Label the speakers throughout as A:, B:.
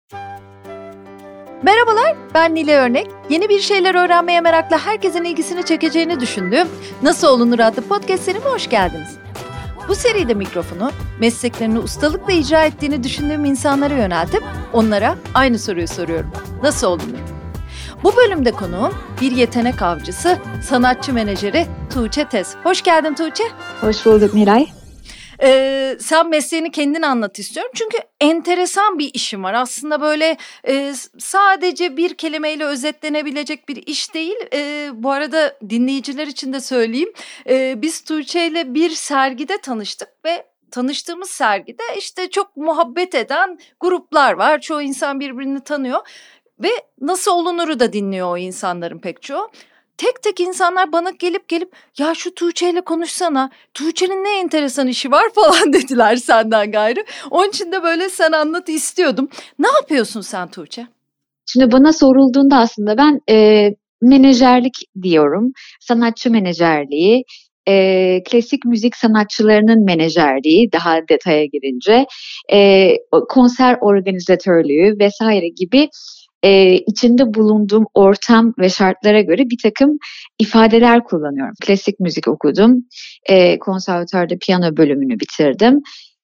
A: Merhabalar, ben Nile Örnek. Yeni bir şeyler öğrenmeye merakla herkesin ilgisini çekeceğini düşündüğüm Nasıl Olunur adlı podcast serime hoş geldiniz. Bu seride mikrofonu mesleklerini ustalıkla icra ettiğini düşündüğüm insanlara yöneltip onlara aynı soruyu soruyorum. Nasıl olunur? Bu bölümde konuğum bir yetenek avcısı, sanatçı menajeri Tuğçe Tez. Hoş geldin Tuğçe.
B: Hoş bulduk Miray.
A: Sen mesleğini kendin anlat istiyorum. Çünkü enteresan bir işin var. Aslında böyle sadece bir kelimeyle özetlenebilecek bir iş değil. Bu arada dinleyiciler için de söyleyeyim. Biz Tuğçe ile bir sergide tanıştık ve tanıştığımız sergide işte çok muhabbet eden gruplar var. Çoğu insan birbirini tanıyor ve Nasıl Olunur'u da dinliyor o insanların pek çoğu. Tek tek insanlar bana gelip ya şu Tuğçe'yle konuşsana, Tuğçe'nin ne enteresan işi var falan dediler senden gayrı. Onun için de böyle sen anlat istiyordum. Ne yapıyorsun sen Tuğçe?
B: Şimdi bana sorulduğunda aslında ben menajerlik diyorum. Sanatçı menajerliği, klasik müzik sanatçılarının menajerliği daha detaya girince, konser organizatörlüğü vesaire gibi içinde bulunduğum ortam ve şartlara göre bir takım ifadeler kullanıyorum. Klasik müzik okudum, konservatuarda piyano bölümünü bitirdim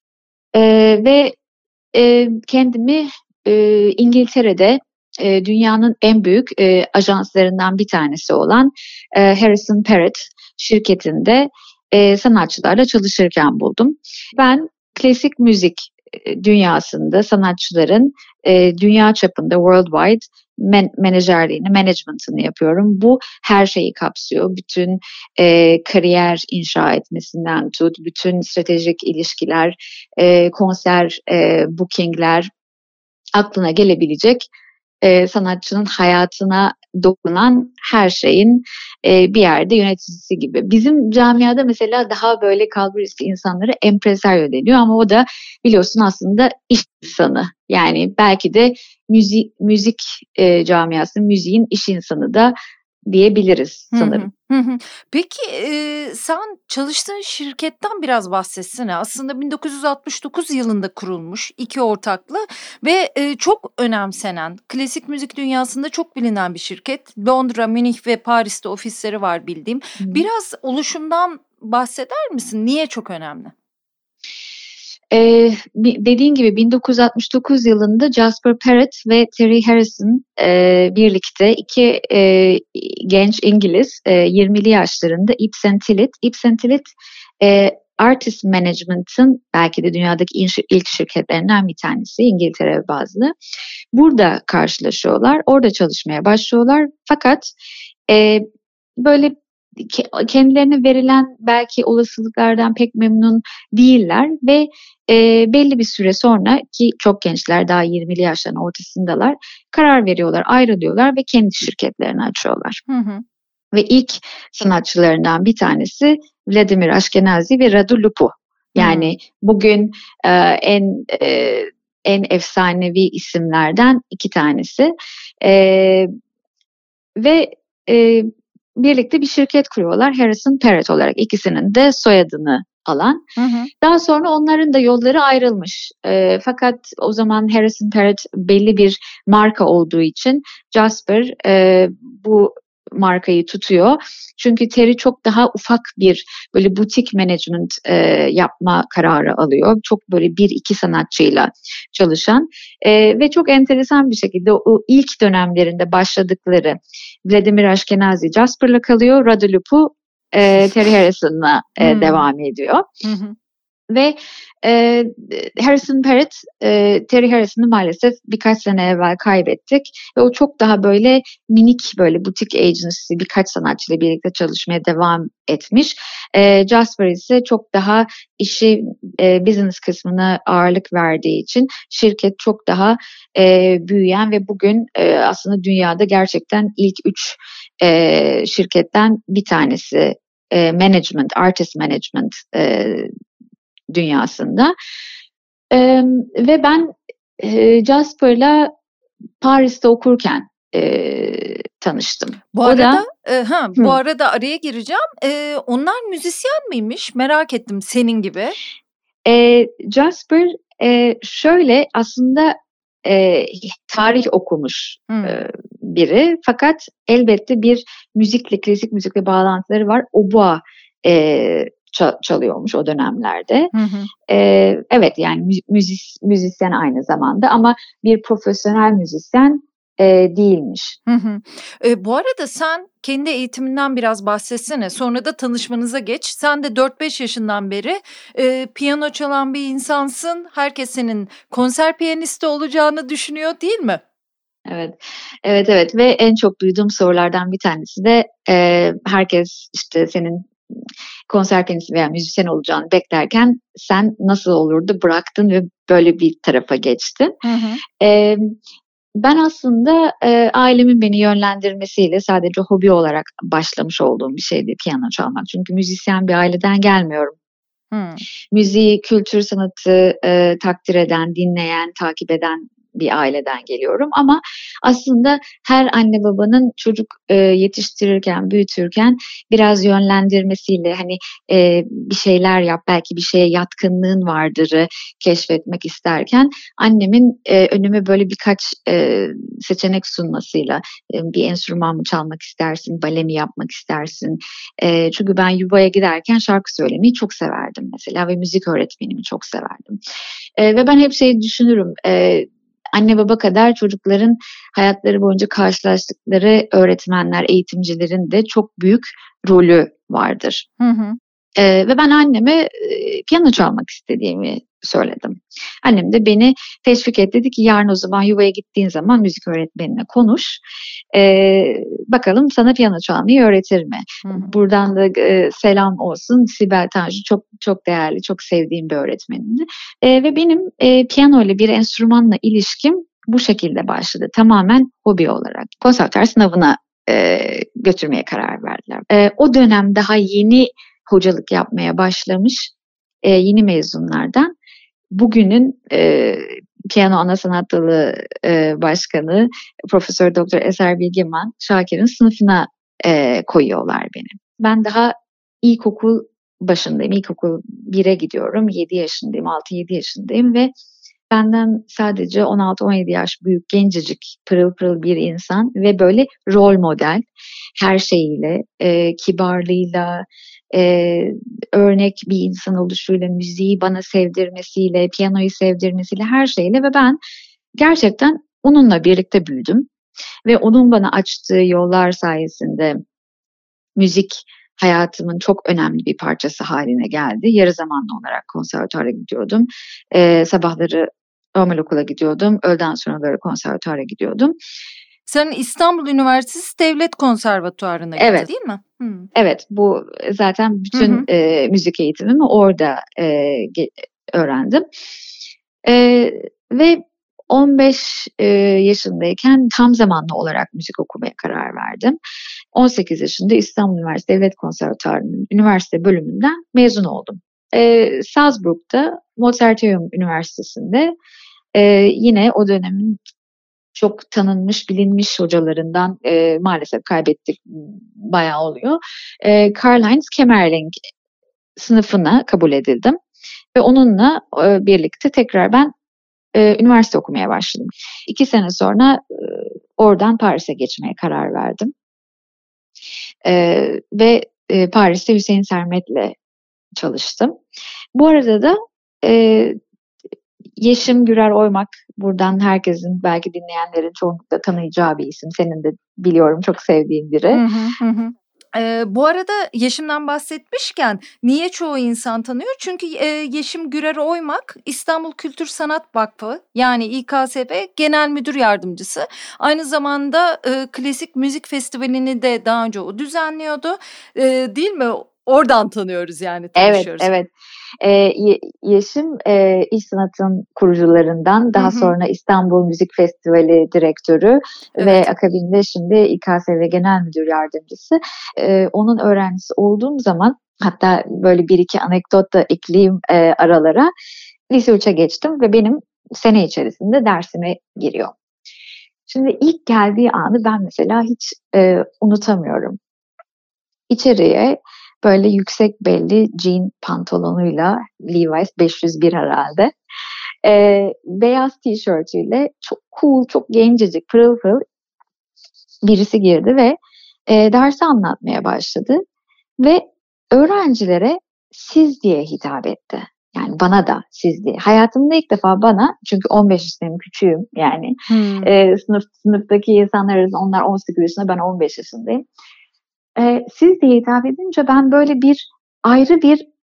B: ve kendimi İngiltere'de dünyanın en büyük ajanslarından bir tanesi olan Harrison Parrott şirketinde sanatçılarla çalışırken buldum. Ben klasik müzik dünyasında sanatçıların dünya çapında worldwide menajerliğini, management'ını yapıyorum. Bu her şeyi kapsıyor. Bütün kariyer inşa etmesinden tut, bütün stratejik ilişkiler, konser bookingler, aklına gelebilecek sanatçının hayatına dokunan her şeyin bir yerde yöneticisi gibi. Bizim camiada mesela daha böyle kalburüstü insanlara empresario deniyor ama o da biliyorsun aslında iş insanı. Yani belki de müzik camiası, müziğin iş insanı da diyebiliriz sanırım.
A: Peki sen çalıştığın şirketten biraz bahsetsene. Aslında 1969 yılında kurulmuş iki ortaklı ve çok önemsenen, klasik müzik dünyasında çok bilinen bir şirket. Londra, Münih ve Paris'te ofisleri var bildiğim. Biraz oluşumdan bahseder misin? Niye çok önemli?
B: Dediğin gibi 1969 yılında Jasper Parrott ve Terry Harrison birlikte iki genç İngiliz 20'li yaşlarında Ibsen Tillit Artist Management'ın belki de dünyadaki ilk şirketlerinden bir tanesi, İngiltere bazlı. Burada karşılaşıyorlar, orada çalışmaya başlıyorlar. Fakat böyle kendilerine verilen belki olasılıklardan pek memnun değiller ve belli bir süre sonra, ki çok gençler, daha 20'li yaşların ortasındalar, karar veriyorlar, ayrılıyorlar ve kendi şirketlerini açıyorlar. Ve ilk sanatçılarından bir tanesi Vladimir Ashkenazy ve Radu Lupu. Yani bugün en efsanevi isimlerden iki tanesi ve birlikte bir şirket kuruyorlar, Harrison Parrott olarak, ikisinin de soyadını alan. Daha sonra onların da yolları ayrılmış. Fakat o zaman Harrison Parrott belli bir marka olduğu için Jasper bu markayı tutuyor. Çünkü Terry çok daha ufak bir böyle butik management yapma kararı alıyor. Çok böyle bir iki sanatçıyla çalışan ve çok enteresan bir şekilde o ilk dönemlerinde başladıkları Vladimir Ashkenazy Jasper'la kalıyor. Radu Lupu Terry Harrison'la devam ediyor. Ve Harrison Parrott, Terry Harrison'ı maalesef birkaç sene evvel kaybettik ve o çok daha böyle minik, böyle butik agency, birkaç sanatçıyla birlikte çalışmaya devam etmiş. Jasper ise çok daha işi business kısmına ağırlık verdiği için şirket çok daha büyüyen ve bugün aslında dünyada gerçekten ilk 3 şirketten bir tanesi management, artist management dünyasında. Ve ben Jasper'la Paris'te okurken tanıştım.
A: Bu arada araya gireceğim. Onlar müzisyen miymiş? Merak ettim, senin gibi.
B: Jasper şöyle aslında tarih okumuş biri. Fakat elbette bir klasik müzikle bağlantıları var. Oboa çalıyormuş o dönemlerde. Evet, yani müzisyen aynı zamanda ama bir profesyonel müzisyen değilmiş.
A: Bu arada sen kendi eğitiminden biraz bahsetsene. Sonra da tanışmanıza geç. Sen de 4-5 yaşından beri piyano çalan bir insansın. Herkes senin konser piyanisti olacağını düşünüyor, değil mi?
B: Evet ve en çok duyduğum sorulardan bir tanesi de herkes işte senin konser piyanisti veya müzisyen olacağını beklerken sen nasıl olurdu, bıraktın ve böyle bir tarafa geçtin. Ben aslında ailemin beni yönlendirmesiyle sadece hobi olarak başlamış olduğum bir şeydi piyano çalmak. Çünkü müzisyen bir aileden gelmiyorum. Müziği, kültür, sanatı takdir eden, dinleyen, takip eden bir aileden geliyorum. Ama aslında her anne babanın çocuk yetiştirirken, büyütürken biraz yönlendirmesiyle hani bir şeyler yap, belki bir şeye yatkınlığın vardırı keşfetmek isterken annemin önüme böyle birkaç seçenek sunmasıyla bir enstrüman mı çalmak istersin, bale mi yapmak istersin? Çünkü ben yuvaya giderken şarkı söylemeyi çok severdim mesela ve müzik öğretmenimi çok severdim. Ve ben hep düşünürüm. Anne baba kadar çocukların hayatları boyunca karşılaştıkları öğretmenler, eğitimcilerin de çok büyük rolü vardır. Ve ben anneme piyano çalmak istediğimi söyledim. Annem de beni teşvik etti. Dedi ki yarın o zaman yuvaya gittiğin zaman müzik öğretmenine konuş. Bakalım sana piyano çalmayı öğretir mi? Buradan da selam olsun. Sibel Tanju çok çok değerli, çok sevdiğim bir öğretmenimdi. Ve benim piyano ile bir enstrümanla ilişkim bu şekilde başladı. Tamamen hobi olarak. Konservatuvar sınavına götürmeye karar verdiler. O dönem daha yeni hocalık yapmaya başlamış yeni mezunlardan bugünün piyano ana sanat dalı başkanı Profesör Doktor Eser Bilgeman Şakir'in sınıfına koyuyorlar beni. Ben daha ilkokul başındayım. İlkokul 1'e gidiyorum. 7 yaşındayım, 6-7 yaşındayım ve benden sadece 16-17 yaş büyük, gencecik, pırıl pırıl bir insan ve böyle rol model her şeyiyle, kibarlığıyla, örnek bir insan oluşuyla, müziği bana sevdirmesiyle, piyanoyu sevdirmesiyle, her şeyle ve ben gerçekten onunla birlikte büyüdüm. Ve onun bana açtığı yollar sayesinde müzik hayatımın çok önemli bir parçası haline geldi. Yarı zamanlı olarak konservatuvara gidiyordum. Sabahları normal okula gidiyordum. Öğleden sonraları konservatuvara gidiyordum.
A: Sen İstanbul Üniversitesi Devlet Konservatuvarı'na gitti, değil mi?
B: Evet, bu zaten bütün müzik eğitimimi orada öğrendim. Ve 15 yaşındayken tam zamanlı olarak müzik okumaya karar verdim. 18 yaşında İstanbul Üniversitesi Devlet Konservatuvarı'nın üniversite bölümünden mezun oldum. Salzburg'da Mozarteum Üniversitesi'nde yine o dönemin çok tanınmış, bilinmiş hocalarından maalesef kaybettik, bayağı oluyor. Karl-Heinz Kemmerling sınıfına kabul edildim ve onunla birlikte tekrar ben üniversite okumaya başladım. 2 sene sonra oradan Paris'e geçmeye karar verdim. Ve Paris'te Hüseyin Sermet'le çalıştım. Bu arada da Yeşim Gürer Oymak, buradan herkesin, belki dinleyenlerin çoğunlukla tanıyacağı bir isim. Senin de biliyorum çok sevdiğin biri.
A: Bu arada Yeşim'den bahsetmişken niye çoğu insan tanıyor? Çünkü Yeşim Gürer Oymak İstanbul Kültür Sanat Vakfı, yani İKSV Genel Müdür Yardımcısı. Aynı zamanda Klasik Müzik Festivali'ni de daha önce o düzenliyordu. Değil mi? Oradan tanıyoruz, yani tanışıyoruz.
B: Evet. Yeşim İş Sanat'ın kurucularından, daha sonra İstanbul Müzik Festivali direktörü ve akabinde şimdi İKSV Genel Müdür Yardımcısı. Onun öğrencisi olduğum zaman, hatta böyle 1-2 anekdot da ekleyeyim aralara. Lise 3'e geçtim ve benim sene içerisinde dersime giriyor. Şimdi ilk geldiği anı ben mesela hiç unutamıyorum. İçeriye böyle yüksek belli jean pantolonuyla, Levi's 501 herhalde, Beyaz tişörtüyle çok cool, çok gencecik, pırıl pırıl birisi girdi ve dersi anlatmaya başladı. Ve öğrencilere siz diye hitap etti. Yani bana da siz diye. Hayatımda ilk defa bana, çünkü 15 yaşındayım, küçüğüm yani. Sınıftaki insanlar arasında onlar 18 yaşında, ben 15 yaşındayım. Siz diye hitap edince ben böyle ayrı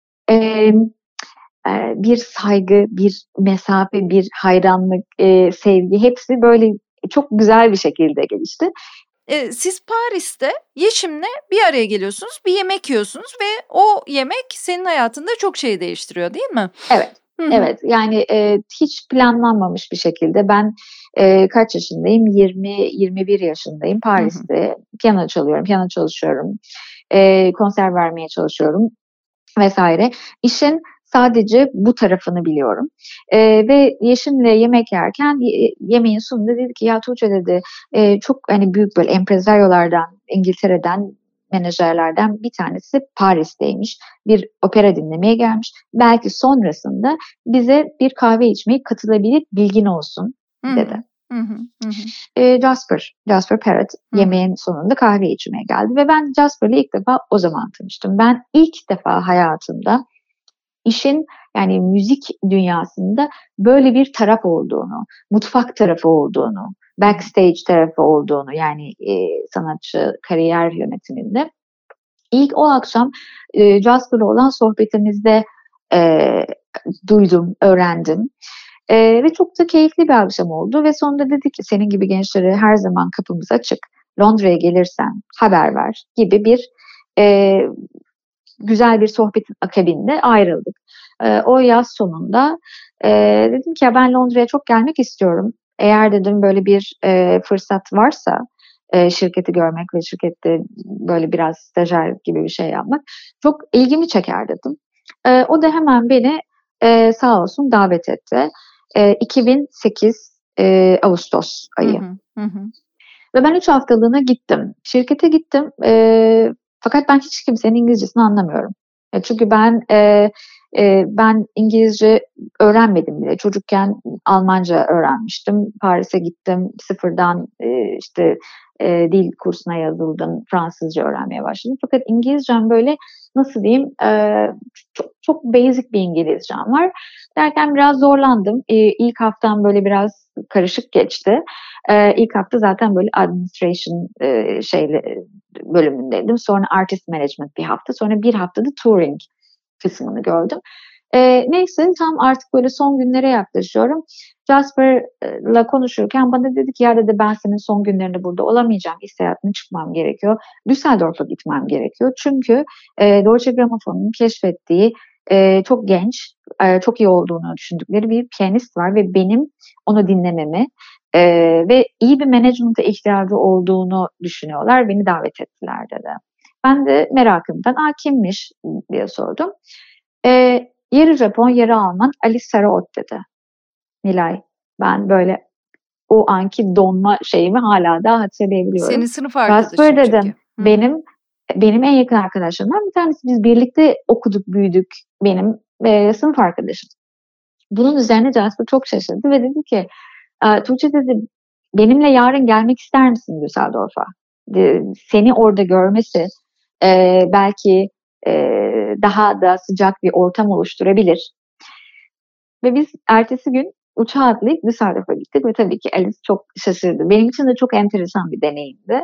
B: bir saygı, bir mesafe, bir hayranlık, sevgi, hepsi böyle çok güzel bir şekilde gelişti.
A: Siz Paris'te Yeşim'le bir araya geliyorsunuz, bir yemek yiyorsunuz ve o yemek senin hayatında çok şey değiştiriyor, değil mi?
B: Evet. Evet, yani hiç planlanmamış bir şekilde ben kaç yaşındayım? 20-21 yaşındayım. Paris'te piyano çalıyorum, piyano çalışıyorum, konser vermeye çalışıyorum vesaire. İşin sadece bu tarafını biliyorum. Ve Yeşim'le yemek yerken yemeğin sonunda dedi ki ya Tuğçe dedi çok hani büyük böyle empresaryolardan, İngiltere'den, menajerlerden bir tanesi Paris'teymiş. Bir opera dinlemeye gelmiş. Belki sonrasında bize bir kahve içmeye katılabilir, bilgin olsun dedi. Jasper Parrott yemeğin sonunda kahve içmeye geldi ve ben Jasper'la ilk defa o zaman tanıştım. Ben ilk defa hayatımda işin, yani müzik dünyasında böyle bir taraf olduğunu, mutfak tarafı olduğunu, backstage tarafı olduğunu, yani sanatçı kariyer yönetiminde ilk o akşam Jasper'la olan sohbetimizde duydum, öğrendim. Ve çok da keyifli bir akşam oldu ve sonunda dedi ki senin gibi gençlere her zaman kapımız açık. Londra'ya gelirsen haber ver gibi bir güzel bir sohbetin akabinde ayrıldık. O yaz sonunda dedim ki ya ben Londra'ya çok gelmek istiyorum. Eğer dedim böyle bir fırsat varsa şirketi görmek ve şirkette böyle biraz stajyer gibi bir şey yapmak çok ilgimi çeker dedim. O da hemen beni sağ olsun davet etti. 2008 Ağustos ayı. Ve ben 3 haftalığına gittim. Şirkete gittim. Fakat ben hiç kimsenin İngilizcesini anlamıyorum. Çünkü ben İngilizce öğrenmedim bile. Çocukken Almanca öğrenmiştim. Paris'e gittim. Sıfırdan dil kursuna yazıldım. Fransızca öğrenmeye başladım. Fakat İngilizcem böyle nasıl diyeyim çok basic bir İngilizcem var. Derken biraz zorlandım. İlk haftam böyle biraz karışık geçti. İlk hafta zaten böyle administration bölümündeydim. Sonra artist management bir hafta. Sonra bir haftada touring kısmını gördüm. Neyse tam artık böyle son günlere yaklaşıyorum. Jasper'la konuşurken bana dedi ki ya dedi ben senin son günlerinde burada olamayacağım. İş seyahatine çıkmam gerekiyor. Düsseldorf'a gitmem gerekiyor. Çünkü Deutsche Grammophon'un keşfettiği çok genç, çok iyi olduğunu düşündükleri bir piyanist var ve benim onu dinlememi ve iyi bir management'a ihtiyacı olduğunu düşünüyorlar. Beni davet ettiler dedi. Ben de merakımdan kimmiş diye sordum. Yarı Japon, yarı Alman Alice Saraot dedi. Nilay, ben böyle o anki donma şeyimi hala da hatırlayabiliyorum.
A: Senin sınıf arkadaşın
B: Jasper dedim. Benim en yakın arkadaşlarımdan bir tanesi. Biz birlikte okuduk, büyüdük. Benim sınıf arkadaşım. Bunun üzerine Jasper çok şaşırdı ve dedi ki Tuğçe dedi benimle yarın gelmek ister misin Düsseldorf'a? Seni orada görmesi belki daha da sıcak bir ortam oluşturabilir. Ve biz ertesi gün uçağa atlayıp Düsseldorf'a gittik ve tabii ki Alice çok şaşırdı. Benim için de çok enteresan bir deneyimdi.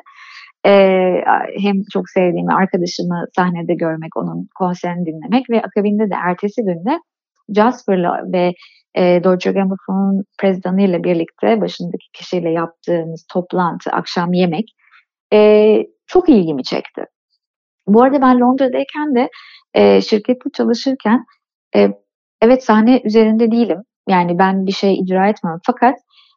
B: Hem çok sevdiğim arkadaşımı sahnede görmek, onun konserini dinlemek ve akabinde de ertesi günde Jasper'la ve Deutsche Grammophon'un prezidanıyla birlikte başındaki kişiyle yaptığımız toplantı, akşam yemek çok ilgimi çekti. Bu arada ben Londra'dayken de şirkette çalışırken evet sahne üzerinde değilim. Yani ben bir şey icra etmiyorum. Fakat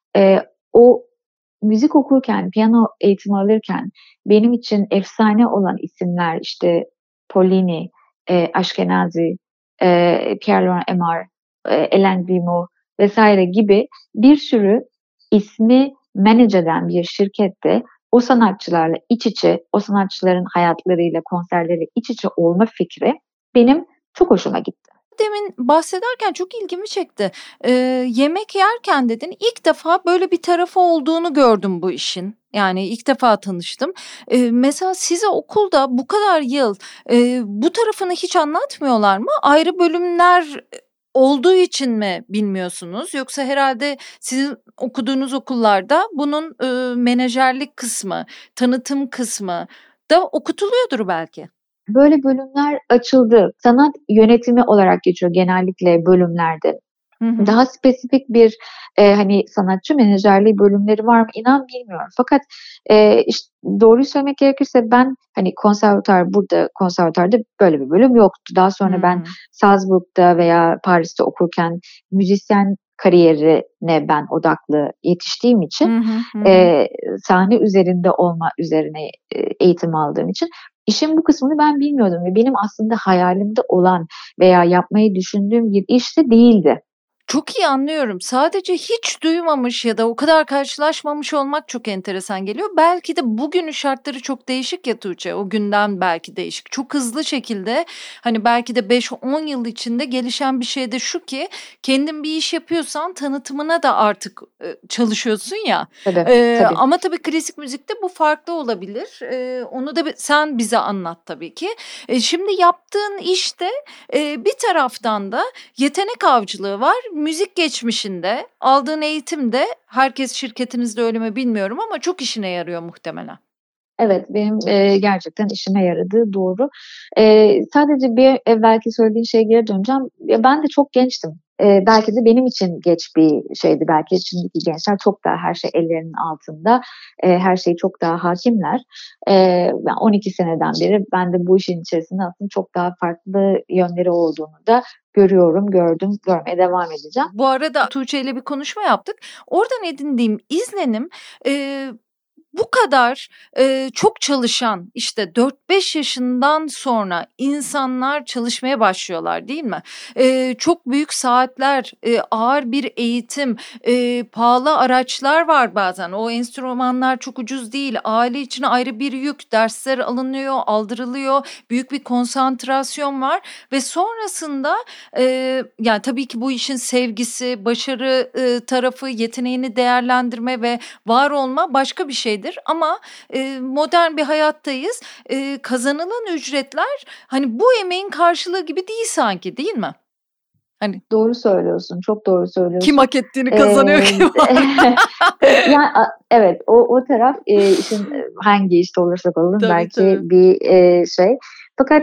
B: o müzik okurken, piyano eğitimi alırken benim için efsane olan isimler işte Pollini, Ashkenazi, Pierre-Laurent Aimard, Hélène Grimaud vesaire gibi bir sürü ismi manage eden bir şirkette o sanatçılarla iç içe, o sanatçıların hayatlarıyla, konserleriyle iç içe olma fikri benim çok hoşuma gitti.
A: Demin bahsederken çok ilgimi çekti. Yemek yerken dedin, ilk defa böyle bir tarafı olduğunu gördüm bu işin. Yani ilk defa tanıştım. Mesela size okulda bu kadar yıl bu tarafını hiç anlatmıyorlar mı? Ayrı bölümler olduğu için mi bilmiyorsunuz? Yoksa herhalde sizin okuduğunuz okullarda bunun menajerlik kısmı, tanıtım kısmı da okutuluyordur belki.
B: Böyle bölümler açıldı. Sanat yönetimi olarak geçiyor genellikle bölümlerde.
A: Hı hı.
B: Daha spesifik bir hani sanatçı menajerliği bölümleri var mı inan bilmiyorum. Fakat işte doğruyu söylemek gerekirse ben hani konservatuarda böyle bir bölüm yoktu. Daha sonra ben Salzburg'da veya Paris'te okurken müzisyen kariyerine ben odaklı yetiştiğim için sahne üzerinde olma üzerine eğitim aldığım için işin bu kısmını ben bilmiyordum ve benim aslında hayalimde olan veya yapmayı düşündüğüm bir iş de değildi.
A: Çok iyi anlıyorum. Sadece hiç duymamış ya da o kadar karşılaşmamış olmak çok enteresan geliyor. Belki de bugünün şartları çok değişik ya Tuğçe. O günden belki değişik. Çok hızlı şekilde hani belki de 5-10 yıl içinde gelişen bir şey de şu ki kendin bir iş yapıyorsan tanıtımına da artık çalışıyorsun ya.
B: Tabii.
A: Ama tabii klasik müzikte bu farklı olabilir. Onu da sen bize anlat tabii ki. Şimdi yaptığın işte bir taraftan da yetenek avcılığı var. Müzik geçmişinde aldığın eğitimde herkes şirketinizde öyle mi bilmiyorum ama çok işine yarıyor muhtemelen.
B: Evet, benim gerçekten işime yaradığı doğru. Sadece bir evvelki söylediğin şeye geri döneceğim. Ben de çok gençtim. Belki de benim için geç bir şeydi. Belki şimdiki gençler çok daha her şey ellerinin altında. Her şey çok daha hakimler. Ben 12 seneden beri ben de bu işin içerisinde aslında çok daha farklı yönleri olduğunu da gördüm, görmeye devam edeceğim.
A: Bu arada Tuğçe ile bir konuşma yaptık. Oradan edindiğim izlenim bu kadar çok çalışan işte 4-5 yaşından sonra insanlar çalışmaya başlıyorlar değil mi? Çok büyük saatler, ağır bir eğitim, pahalı araçlar var bazen. O enstrümanlar çok ucuz değil. Aile için ayrı bir yük. Dersler alınıyor, aldırılıyor. Büyük bir konsantrasyon var ve sonrasında yani tabii ki bu işin sevgisi, başarı tarafı, yeteneğini değerlendirme ve var olma başka bir şeydir. Ama modern bir hayattayız. Kazanılan ücretler hani bu emeğin karşılığı gibi değil sanki, değil mi? Hani
B: doğru söylüyorsun, çok doğru söylüyorsun.
A: Kim hak ettiğini kazanıyor ki?
B: Yani, evet, o taraf işin hangi işte olursak olalım
A: Tabii,
B: belki bir şey. Fakat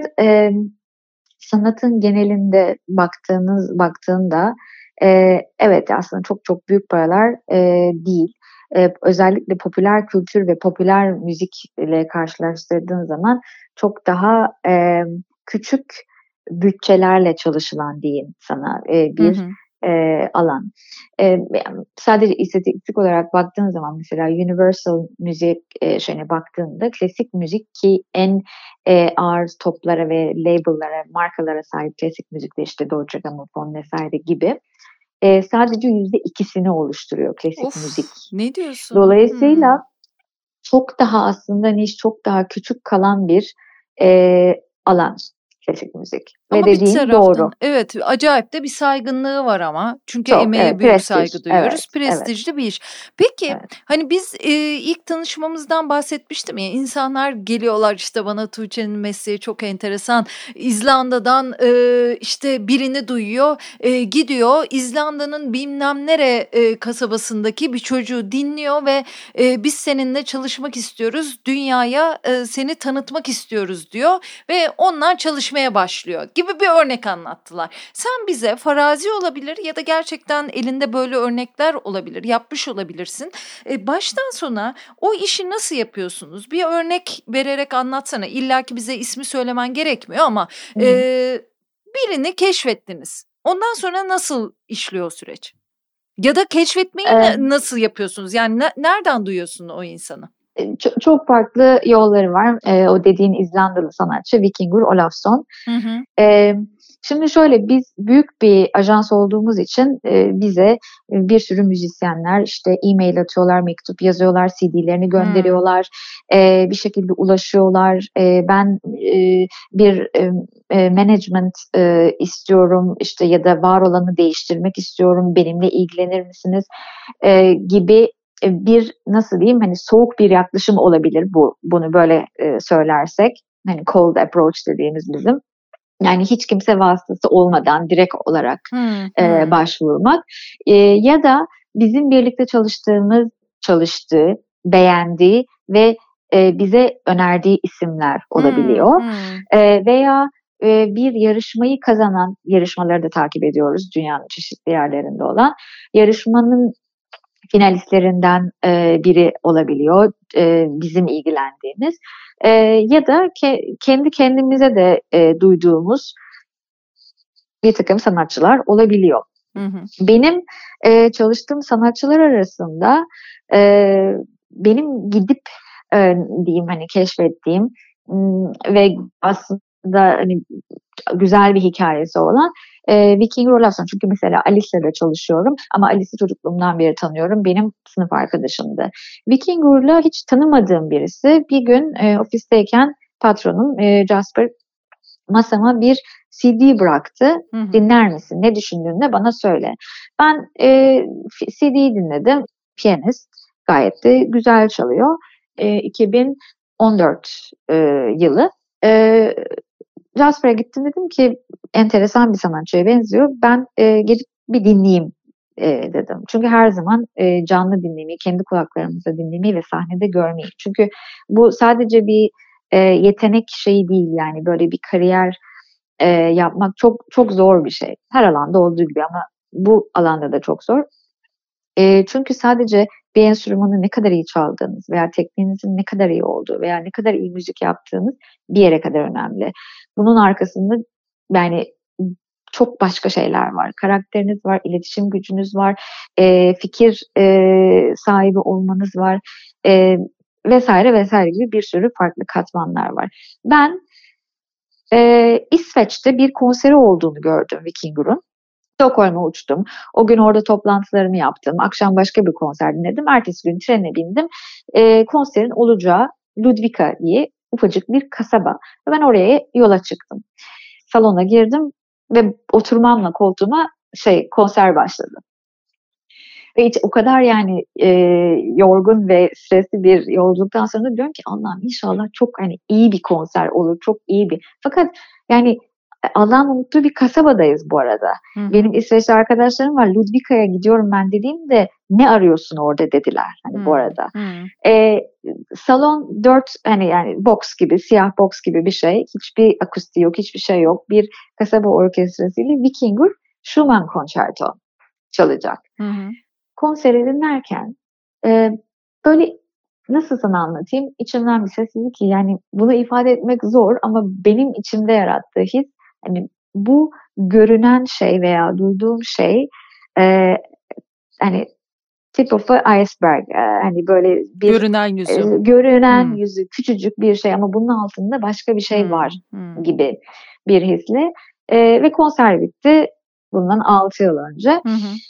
B: sanatın genelinde baktığında evet aslında çok büyük paralar değil. Özellikle popüler kültür ve popüler müzikle karşılaştırdığın zaman çok daha küçük bütçelerle çalışılan diyeyim sana bir alan. Sadece istatistik olarak baktığın zaman mesela Universal müzik şeyine baktığında klasik müzik ki en ağır toplara ve label'lara, markalara sahip klasik müzikte işte Deutsche Grammophon vesaire gibi sadece %2'sini oluşturuyor klasik müzik.
A: Ne diyorsun?
B: Dolayısıyla çok daha aslında niş, çok daha küçük kalan bir alan klasik müzik.
A: Ama
B: ve dediğin doğru.
A: Evet, acayip de bir saygınlığı var ama. Çünkü
B: Çok,
A: emeğe büyük
B: prestij,
A: saygı duyuyoruz.
B: evet,
A: Prestijli bir iş. Peki
B: Evet.
A: hani biz ilk tanışmamızdan bahsetmiştim ya. İnsanlar geliyorlar işte bana Tuğçe'nin mesleği çok enteresan. İzlanda'dan işte birini duyuyor. Gidiyor İzlanda'nın bilmem nere kasabasındaki bir çocuğu dinliyor ve biz seninle çalışmak istiyoruz. Dünyaya seni tanıtmak istiyoruz diyor. Ve onlar çalışmaya başlıyor gibi bir örnek anlattılar. Sen bize farazi olabilir ya da gerçekten elinde böyle örnekler olabilir, yapmış olabilirsin. Baştan sona o işi nasıl yapıyorsunuz? Bir örnek vererek anlatsana. İlla ki bize ismi söylemen gerekmiyor ama birini keşfettiniz. Ondan sonra nasıl işliyor o süreç? Ya da keşfetmeyi nasıl yapıyorsunuz? Yani nereden duyuyorsun o insanı?
B: Çok farklı yolları var. O dediğin İzlandalı sanatçı Vikingur Olafsson. Şimdi şöyle, biz büyük bir ajans olduğumuz için bize bir sürü müzisyenler işte e-mail atıyorlar, mektup yazıyorlar, CD'lerini gönderiyorlar, bir şekilde ulaşıyorlar. Ben bir management istiyorum işte, ya da var olanı değiştirmek istiyorum, benimle ilgilenir misiniz gibi bir, nasıl diyeyim, hani soğuk bir yaklaşım olabilir bunu böyle söylersek. Hani cold approach dediğimiz bizim. Yani hiç kimse vasıtası olmadan direkt olarak başvurmak. Ya da bizim birlikte çalıştığı, beğendiği ve bize önerdiği isimler olabiliyor. Veya bir yarışmayı kazanan, yarışmaları da takip ediyoruz dünyanın çeşitli yerlerinde olan, yarışmanın finalistlerinden biri olabiliyor bizim ilgilendiğimiz. Ya da kendi kendimize de duyduğumuz bir takım sanatçılar olabiliyor. Benim çalıştığım sanatçılar arasında benim gidip diyeyim hani keşfettiğim ve aslında hani güzel bir hikayesi olan Vikingur Olafsson. Çünkü mesela Alice'le de çalışıyorum ama Alice'i çocukluğumdan beri tanıyorum. Benim sınıf arkadaşımdı. Vikingur'la hiç tanımadığım birisi bir gün ofisteyken patronum Jasper masama bir CD bıraktı. Dinler misin? Ne düşündüğünde bana söyle. Ben CD'yi dinledim. Piyanist. Gayet de güzel çalıyor. 2014 yılı. Jasper'a gittim, dedim ki enteresan bir sanatçıya benziyor. Ben gelip bir dinleyeyim dedim. Çünkü her zaman canlı dinlemeyi, kendi kulaklarımızla dinlemeyi ve sahnede görmeyi. Çünkü bu sadece bir yetenek şeyi değil, yani böyle bir kariyer yapmak çok çok zor bir şey. Her alanda olduğu gibi ama bu alanda da çok zor. Çünkü sadece bir enstrümanı ne kadar iyi çaldığınız veya tekniğinizin ne kadar iyi olduğu veya ne kadar iyi müzik yaptığınız bir yere kadar önemli. Bunun arkasında yani çok başka şeyler var. Karakteriniz var, iletişim gücünüz var, fikir sahibi olmanız var vesaire vesaire gibi bir sürü farklı katmanlar var. Ben İsveç'te bir konseri olduğunu gördüm Vikingur'un. Stockholm'a uçtum. O gün orada toplantılarımı yaptım. Akşam başka bir konser dinledim. Ertesi gün trene bindim. Konserin olacağı Ludvika diye ufacık bir kasaba. Ve ben oraya yola çıktım. Salona girdim ve oturmamla koltuğuma konser başladı. Ve hiç o kadar yani yorgun ve stresli bir yolculuktan sonra diyorum ki Allah'ım inşallah çok hani iyi bir konser olur. Çok iyi bir. Fakat yani Allah'ın unuttuğu bir kasabadayız bu arada. Benim İsveçli arkadaşlarım var. Ludvika'ya gidiyorum ben dediğimde ne arıyorsun orada dediler hani bu arada. Salon 4 hani yani box gibi, siyah box gibi bir şey. Hiçbir akustiği yok, hiçbir şey yok. Bir kasaba orkestrasıyla Vikingur Schumann konçerto çalacak. Konseri dinlerken böyle nasıl sana anlatayım? İçimden bir ses dedi ki yani bunu ifade etmek zor ama benim içimde yarattığı his hani bu görünen şey veya duyduğum şey hani tip of a iceberg, hani böyle bir görünen yüzü küçücük bir şey ama bunun altında başka bir şey var gibi bir hisle ve konser bitti bundan 6 yıl önce.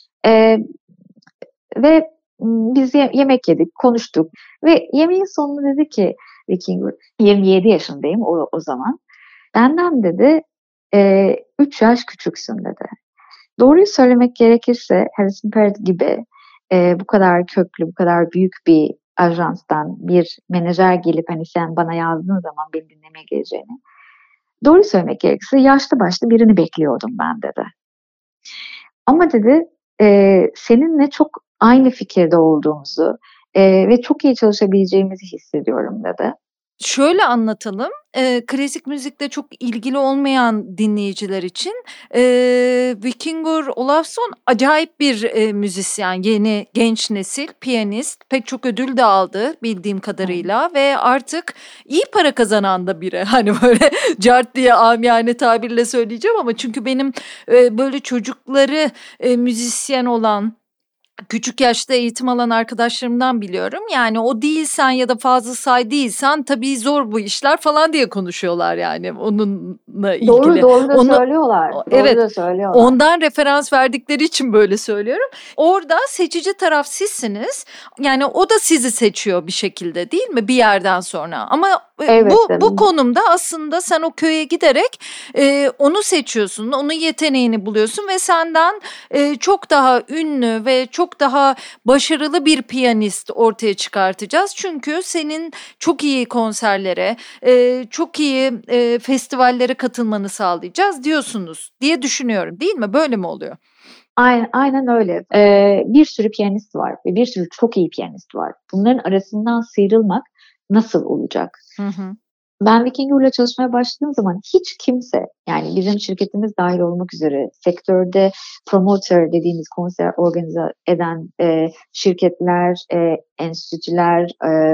B: Ve biz yemek yedik, konuştuk ve yemeğin sonunda dedi ki Vikingur, 27 yaşındayım o zaman. Benden dedi 3 yaş küçüksün dedi. Doğruyu söylemek gerekirse Harrison Perret gibi bu kadar köklü, bu kadar büyük bir ajanstan bir menajer gelip hani sen bana yazdığın zaman beni dinlemeye geleceğini. Doğruyu söylemek gerekirse yaşlı başlı birini bekliyordum ben dedi. Ama dedi seninle çok aynı fikirde olduğumuzu ve çok iyi çalışabileceğimizi hissediyorum dedi.
A: Şöyle anlatalım, klasik müzikle çok ilgili olmayan dinleyiciler için Vikingur Olafsson acayip bir müzisyen, yeni genç nesil, piyanist, pek çok ödül de aldı bildiğim kadarıyla ve artık iyi para kazanan da biri. Hani böyle cart diye amiyane tabirle söyleyeceğim ama çünkü benim böyle çocukları müzisyen olan küçük yaşta eğitim alan arkadaşlarımdan biliyorum. Yani o değilsen ya da fazla say değilsen tabii zor bu işler falan diye konuşuyorlar yani onunla ilgili.
B: Doğru da söylüyorlar.
A: Evet.
B: Doğru da söylüyorlar.
A: Ondan referans verdikleri için böyle söylüyorum. Orada seçici taraf sizsiniz. Yani o da sizi seçiyor bir şekilde değil mi bir yerden sonra? Ama
B: evet,
A: bu konumda aslında sen o köye giderek onu seçiyorsun. Onun yeteneğini buluyorsun ve senden çok daha ünlü ve çok daha başarılı bir piyanist ortaya çıkartacağız. Çünkü senin çok iyi konserlere, çok iyi festivallere katılmanı sağlayacağız diyorsunuz diye düşünüyorum değil mi? Böyle mi oluyor?
B: Aynen öyle. Bir sürü piyanist var ve bir sürü çok iyi piyanist var. Bunların arasından sıyrılmak nasıl olacak?
A: Hı.
B: Ben Vikingur'la çalışmaya başladığım zaman hiç kimse, yani bizim şirketimiz dahil olmak üzere sektörde promoter dediğimiz konser organize eden şirketler, enstitüler,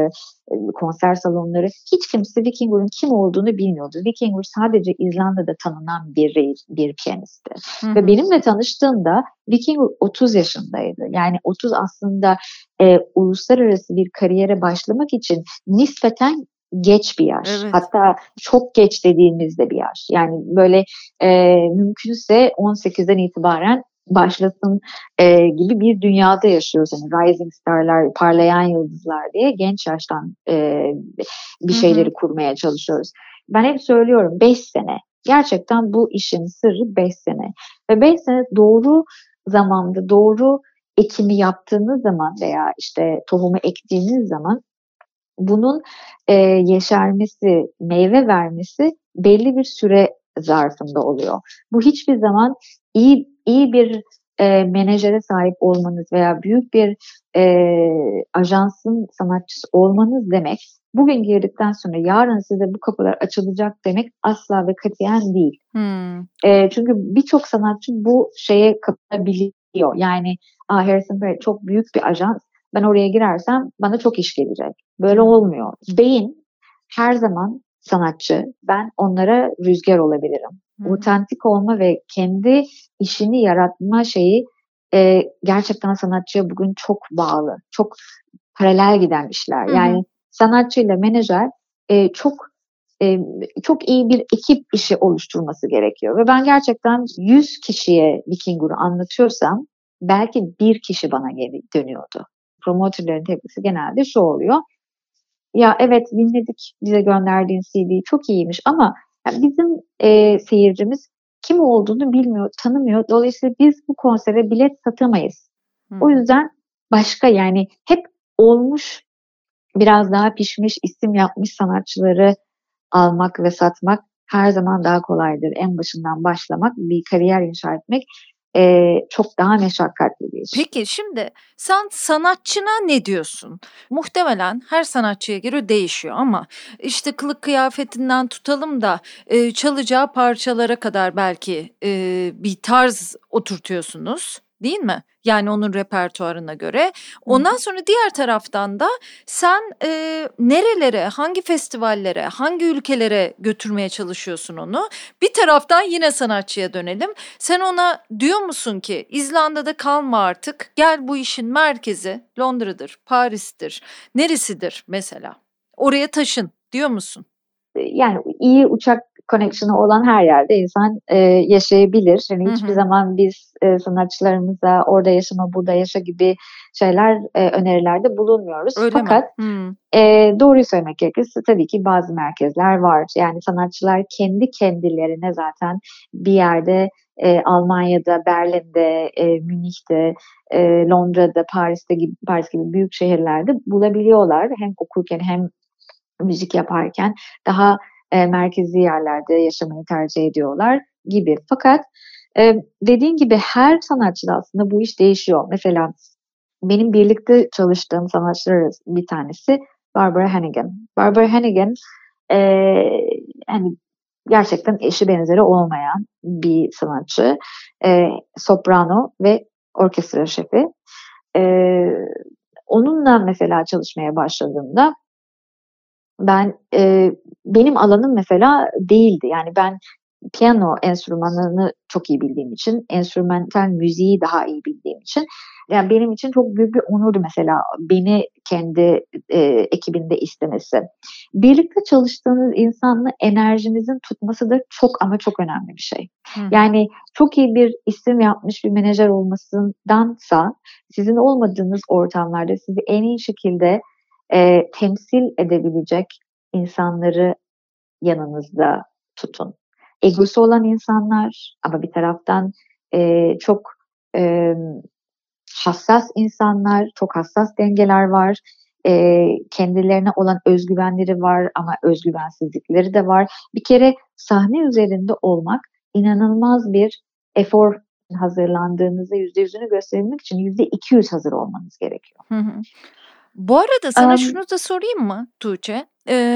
B: konser salonları, hiç kimse Vikingur'un kim olduğunu bilmiyordu. Vikingur sadece İzlanda'da tanınan bir piyanistti. Ve benimle tanıştığımda Vikingur 30 yaşındaydı. Yani 30 aslında uluslararası bir kariyere başlamak için nispeten geç bir yaş.
A: Evet.
B: Hatta çok geç dediğimizde bir yaş. Yani böyle mümkünse 18'den itibaren başlasın gibi bir dünyada yaşıyoruz. Yani rising starlar, parlayan yıldızlar diye genç yaştan bir şeyleri kurmaya çalışıyoruz. Ben hep söylüyorum 5 sene. Gerçekten bu işin sırrı 5 sene. Ve 5 sene doğru zamanda doğru ekimi yaptığınız zaman veya işte tohumu ektiğiniz zaman bunun yeşermesi, meyve vermesi belli bir süre zarfında oluyor. Bu hiçbir zaman iyi bir menajere sahip olmanız veya büyük bir ajansın sanatçısı olmanız demek. Bugün girdikten sonra yarın size bu kapılar açılacak demek asla ve katiyen değil. Çünkü birçok sanatçı bu şeye kapılabiliyor. Yani Harrison Perry çok büyük bir ajans. Ben oraya girersem bana çok iş gelecek. Böyle olmuyor. Beyin her zaman sanatçı. Ben onlara rüzgar olabilirim. Otantik olma ve kendi işini yaratma şeyi gerçekten sanatçıya bugün çok bağlı. Çok paralel giden işler. Yani sanatçıyla menajer çok iyi bir ekip işi oluşturması gerekiyor. Ve ben gerçekten 100 kişiye Vikingur'u anlatıyorsam belki bir kişi bana geri dönüyordu. Promotörlerin tepkisi genelde şu oluyor. Ya evet dinledik, bize gönderdiğin CD çok iyiymiş ama bizim seyircimiz kim olduğunu bilmiyor, tanımıyor. Dolayısıyla biz bu konsere bilet satamayız. O yüzden başka, yani hep olmuş, biraz daha pişmiş, isim yapmış sanatçıları almak ve satmak her zaman daha kolaydır. En başından başlamak, bir kariyer inşa etmek çok daha meşakkatli bir iş.
A: Peki şimdi sen sanatçına ne diyorsun? Muhtemelen her sanatçıya göre değişiyor ama işte kılık kıyafetinden tutalım da çalacağı parçalara kadar belki bir tarz oturtuyorsunuz. Değil mi? Yani onun repertuarına göre. Ondan sonra diğer taraftan da sen nerelere, hangi festivallere, hangi ülkelere götürmeye çalışıyorsun onu? Bir taraftan yine sanatçıya dönelim. Sen ona diyor musun ki İzlanda'da kalma artık, gel bu işin merkezi Londra'dır, Paris'tir, neresidir mesela? Oraya taşın diyor musun?
B: Yani iyi uçak connection'ı olan her yerde insan yaşayabilir. Yani hiçbir zaman biz sanatçılarımıza orada yaşama, burada yaşa gibi şeyler, önerilerde bulunmuyoruz.
A: Öyle
B: fakat doğruyu söylemek gerekirse tabii ki bazı merkezler var. Yani sanatçılar kendi kendilerine zaten bir yerde Almanya'da, Berlin'de, Münih'te, Londra'da, Paris gibi büyük şehirlerde bulabiliyorlar. Hem okurken hem müzik yaparken daha merkezi yerlerde yaşamayı tercih ediyorlar gibi. Fakat dediğin gibi her sanatçıda aslında bu iş değişiyor. Mesela benim birlikte çalıştığım sanatçılar bir tanesi Barbara Hannigan. Barbara Hannigan hani gerçekten eşi benzeri olmayan bir sanatçı. Soprano ve orkestra şefi. Onunla mesela çalışmaya başladığımda benim alanım mesela değildi. Yani ben piyano enstrümanını çok iyi bildiğim için, enstrümantal müziği daha iyi bildiğim için Yani benim için çok büyük bir onurdu mesela beni kendi ekibinde istemesi. Birlikte çalıştığınız insanla enerjinizin tutması da çok ama çok önemli bir şey. Yani çok iyi bir isim yapmış bir menajer olmasındansa sizin olmadığınız ortamlarda sizi en iyi şekilde temsil edebilecek insanları yanınızda tutun. Egosu olan insanlar ama bir taraftan çok hassas insanlar, çok hassas dengeler var. Kendilerine olan özgüvenleri var ama özgüvensizlikleri de var. Bir kere sahne üzerinde olmak inanılmaz bir efor, hazırlandığınızda %100'ünü göstermek için %200 hazır olmanız gerekiyor.
A: Bu arada sana şunu da sorayım mı Tuğçe?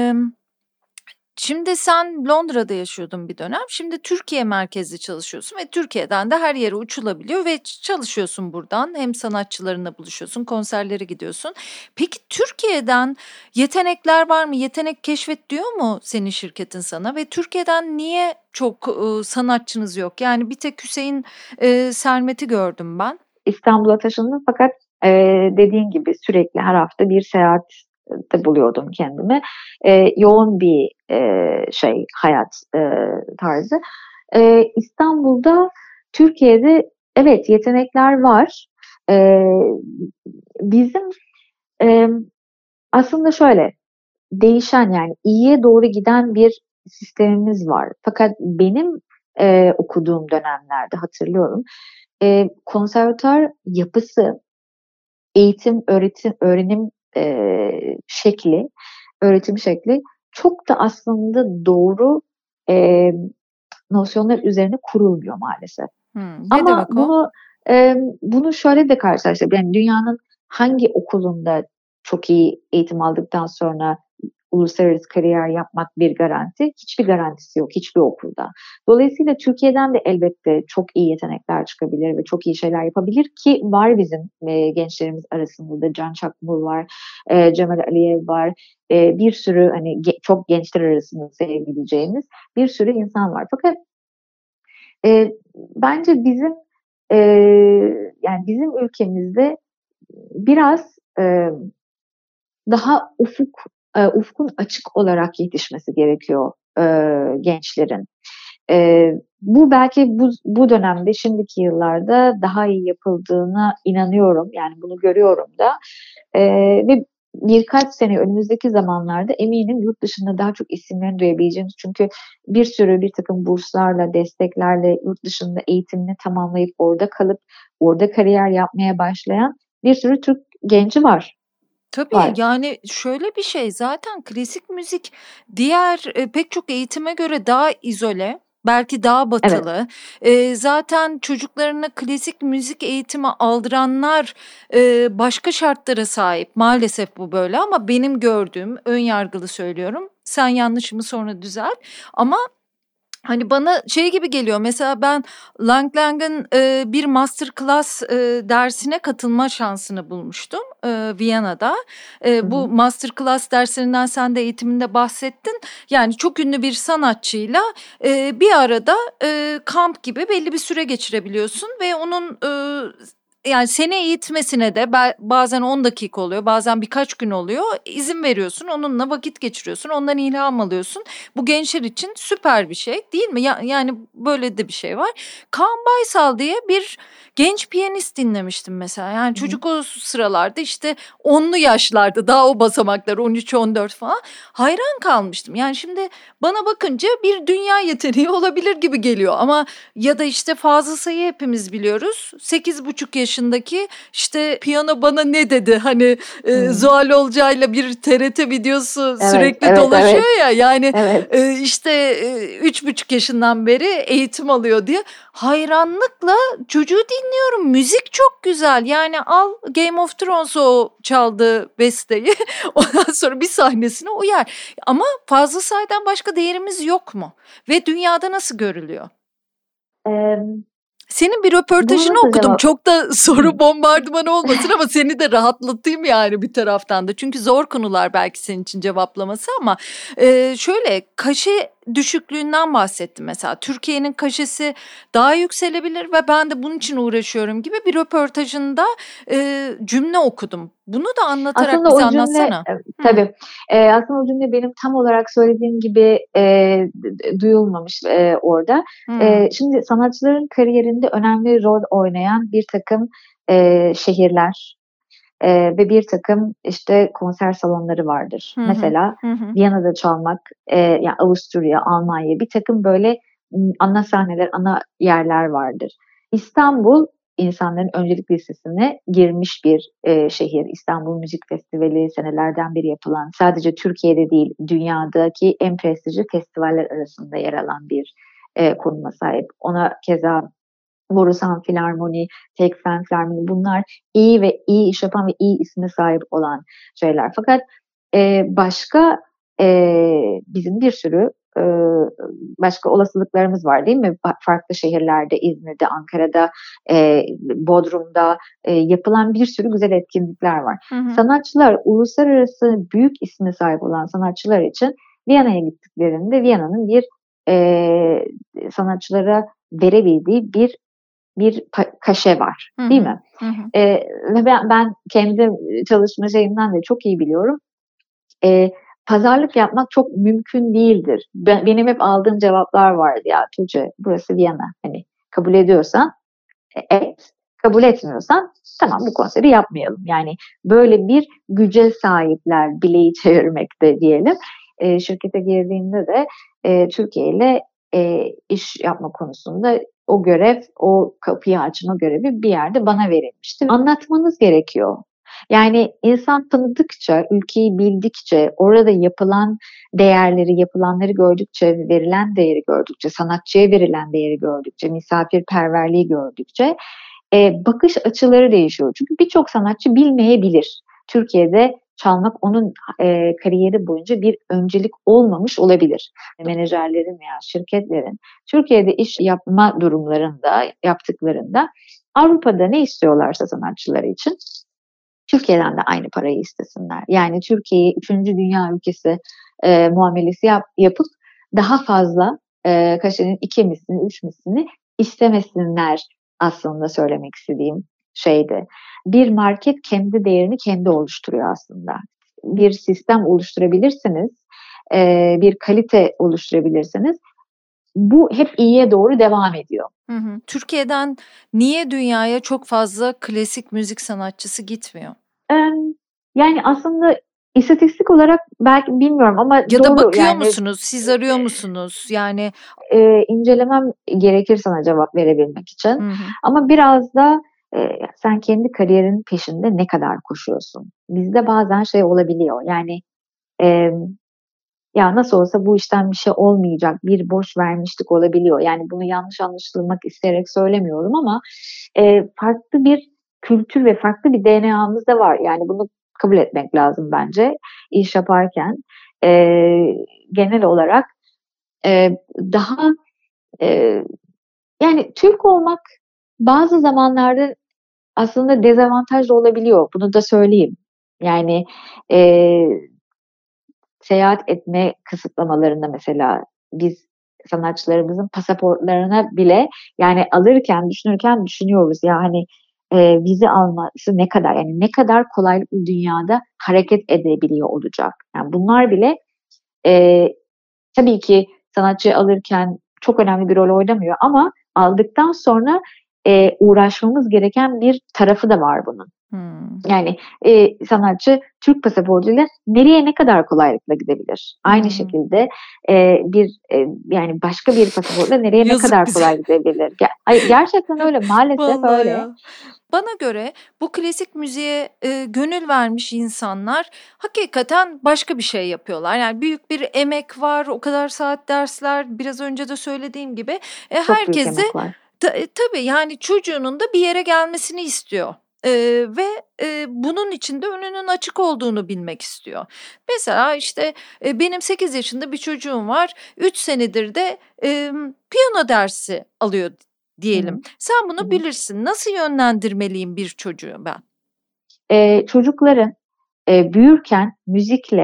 A: Şimdi sen Londra'da yaşıyordun bir dönem. Şimdi Türkiye merkezli çalışıyorsun ve Türkiye'den de her yere uçulabiliyor ve çalışıyorsun buradan. Hem sanatçılarınla buluşuyorsun, konserlere gidiyorsun. Peki Türkiye'den yetenekler var mı? Yetenek keşfet diyor mu senin şirketin sana? Ve Türkiye'den niye çok sanatçınız yok? Yani bir tek Hüseyin Sermet'i gördüm ben.
B: İstanbul'a taşındım fakat dediğin gibi sürekli her hafta bir seyahatte buluyordum kendimi. Yoğun bir hayat tarzı. İstanbul'da, Türkiye'de evet yetenekler var. Bizim aslında şöyle değişen, yani iyiye doğru giden bir sistemimiz var. Fakat benim okuduğum dönemlerde hatırlıyorum, konservatuar yapısı, eğitim, öğrenim öğretim şekli çok da aslında doğru nosyonlar üzerine kurulmuyor maalesef. Ama bunu şöyle de karşılaştık. Yani dünyanın hangi okulunda çok iyi eğitim aldıktan sonra uluslararası kariyer yapmak bir garanti? Hiçbir garantisi yok hiçbir okulda. Dolayısıyla Türkiye'den de elbette çok iyi yetenekler çıkabilir ve çok iyi şeyler yapabilir ki var bizim gençlerimiz arasında da Can Çakmur var, Cemal Aliyev var, bir sürü hani çok gençler arasında sevebileceğimiz bir sürü insan var. Fakat bence bizim yani bizim ülkemizde biraz daha ufkun açık olarak yetişmesi gerekiyor gençlerin. Bu belki bu dönemde, şimdiki yıllarda daha iyi yapıldığına inanıyorum. Yani bunu görüyorum da. Ve birkaç sene önümüzdeki zamanlarda eminim yurt dışında daha çok isimlerini duyabileceğimiz. Çünkü bir takım burslarla, desteklerle yurt dışında eğitimini tamamlayıp orada kalıp orada kariyer yapmaya başlayan bir sürü Türk genci var.
A: Tabii yani şöyle bir şey, zaten klasik müzik diğer pek çok eğitime göre daha izole, belki daha batılı. Evet. Zaten çocuklarına klasik müzik eğitimi aldıranlar başka şartlara sahip. Maalesef bu böyle ama benim gördüğüm, ön yargılı söylüyorum. Sen yanlışımı sonra düzelt ama hani bana şey gibi geliyor, mesela ben Lang Lang'ın bir masterclass dersine katılma şansını bulmuştum Viyana'da. Bu masterclass derslerinden sen de eğitiminde bahsettin. Yani çok ünlü bir sanatçıyla bir arada kamp gibi belli bir süre geçirebiliyorsun ve onun yani seni eğitmesine de bazen 10 dakika oluyor, bazen birkaç gün oluyor. İzin veriyorsun, onunla vakit geçiriyorsun, ondan ilham alıyorsun. Bu gençler için süper bir şey değil mi? Yani böyle de bir şey var. Kaan Baysal diye bir genç piyanist dinlemiştim mesela. Yani çocuk o sıralarda işte 10'lu yaşlarda, daha o basamaklar 13-14 falan. Hayran kalmıştım. Yani şimdi bana bakınca bir dünya yeteneği olabilir gibi geliyor. Ama ya da işte Fazıl Say'ı hepimiz biliyoruz. 8,5 yaşındaki işte piyano bana ne dedi? Hani Zuhal Olcay'la bir TRT videosu sürekli dolaşıyor ya. Yani işte 3,5 yaşından beri eğitim alıyor diye. Hayranlıkla çocuğu dinliyorum. Müzik çok güzel. Yani al Game of Thrones o çaldığı besteyi. Ondan sonra bir sahnesine uyar. Ama Fazıl Say'dan başka değerimiz yok mu? Ve dünyada nasıl görülüyor? Senin bir röportajını okudum. Çok da soru bombardımanı olmasın ama seni de rahatlatayım yani bir taraftan da. Çünkü zor konular belki senin için cevaplaması ama şöyle, kaşe düşüklüğünden bahsettim mesela. Türkiye'nin kaşesi daha yükselebilir ve ben de bunun için uğraşıyorum gibi bir röportajında cümle okudum. Bunu da anlatarak
B: aslında
A: bize
B: o cümle,
A: anlatsana.
B: Tabii. Aslında o cümle benim tam olarak söylediğim gibi duyulmamış orada. Şimdi sanatçıların kariyerinde önemli rol oynayan bir takım şehirler ve bir takım işte konser salonları vardır. Mesela Viyana'da çalmak, yani Avusturya, Almanya, bir takım böyle ana sahneler, ana yerler vardır. İstanbul insanların öncelik listesine girmiş bir şehir. İstanbul Müzik Festivali senelerden beri yapılan, sadece Türkiye'de değil dünyadaki en prestijli festivaller arasında yer alan bir konuma sahip. Ona keza Borusan Filarmoni, Tekfen Filarmoni, bunlar iyi ve iyi iş yapan ve iyi isme sahip olan şeyler. Fakat başka bizim bir sürü başka olasılıklarımız var değil mi? Farklı şehirlerde, İzmir'de, Ankara'da, Bodrum'da yapılan bir sürü güzel etkinlikler var. Sanatçılar, uluslararası büyük isme sahip olan sanatçılar için Viyana'ya gittiklerinde Viyana'nın bir sanatçılara verebildiği bir kaşe var, değil mi? Ve ben kendi çalışma şeyimden de çok iyi biliyorum. Pazarlık yapmak çok mümkün değildir. Benim hep aldığım cevaplar vardı, ya Tuğçe burası Viyana, hani kabul ediyorsan evet, kabul etmiyorsan tamam, bu konseri yapmayalım. Yani böyle bir güce sahipler, bileği çevirmekte diyelim. Şirkete girdiğimde de Türkiye ile iş yapma konusunda o görev, o kapıyı açma görevi bir yerde bana verilmişti. Anlatmanız gerekiyor. Yani insan tanıdıkça, ülkeyi bildikçe, orada yapılan değerleri, yapılanları gördükçe, verilen değeri gördükçe, sanatçıya verilen değeri gördükçe, misafirperverliği gördükçe bakış açıları değişiyor. Çünkü birçok sanatçı bilmeyebilir. Türkiye'de çalmak onun kariyeri boyunca bir öncelik olmamış olabilir. Menajerlerin veya şirketlerin Türkiye'de iş yapma durumlarında, yaptıklarında Avrupa'da ne istiyorlarsa sanatçıları için Türkiye'den de aynı parayı istesinler. Yani Türkiye'yi 3. dünya ülkesi muamelesi yapıp daha fazla kaşenin 2 mislini, 3 mislini istemesinler aslında söylemek istediğim şeydi. Bir market kendi değerini kendi oluşturuyor aslında. Bir sistem oluşturabilirsiniz, bir kalite oluşturabilirsiniz. Bu hep iyiye doğru devam ediyor.
A: Türkiye'den niye dünyaya çok fazla klasik müzik sanatçısı gitmiyor?
B: Yani aslında istatistik olarak belki bilmiyorum ama
A: ya doğru. Ya da bakıyor musunuz? Siz arıyor musunuz? Yani
B: incelemem gerekir sana cevap verebilmek için. Ama biraz da sen kendi kariyerinin peşinde ne kadar koşuyorsun? Bizde bazen şey olabiliyor. Yani ya nasıl olsa bu işten bir şey olmayacak, bir boş vermişlik olabiliyor. Yani bunu yanlış anlaşılmak isteyerek söylemiyorum ama farklı bir kültür ve farklı bir DNA'mız da var. Yani bunu kabul etmek lazım bence iş yaparken. Genel olarak daha yani Türk olmak bazı zamanlarda aslında dezavantaj da olabiliyor. Bunu da söyleyeyim. Yani seyahat etme kısıtlamalarında mesela biz sanatçılarımızın pasaportlarına bile yani alırken, düşünüyoruz ya hani vize alması ne kadar, yani ne kadar kolaylıkla dünyada hareket edebiliyor olacak. Yani bunlar bile tabii ki sanatçı alırken çok önemli bir rol oynamıyor ama aldıktan sonra uğraşmamız gereken bir tarafı da var bunun. Yani sanatçı Türk pasaportuyla nereye ne kadar kolaylıkla gidebilir? Aynı şekilde yani başka bir pasaportla nereye ne kadar kolaylıkla gidebilir? Gerçekten öyle, maalesef öyle. Ya.
A: Bana göre bu klasik müziğe gönül vermiş insanlar hakikaten başka bir şey yapıyorlar. Yani büyük bir emek var, o kadar saat dersler, biraz önce de söylediğim gibi. Herkes de tabii yani çocuğunun da bir yere gelmesini istiyor. Ve bunun için de önünün açık olduğunu bilmek istiyor. Mesela işte benim 8 yaşında bir çocuğum var. 3 senedir de piyano dersi alıyor diyelim. Sen bunu bilirsin. Nasıl yönlendirmeliyim bir çocuğu ben?
B: Çocukların büyürken müzikle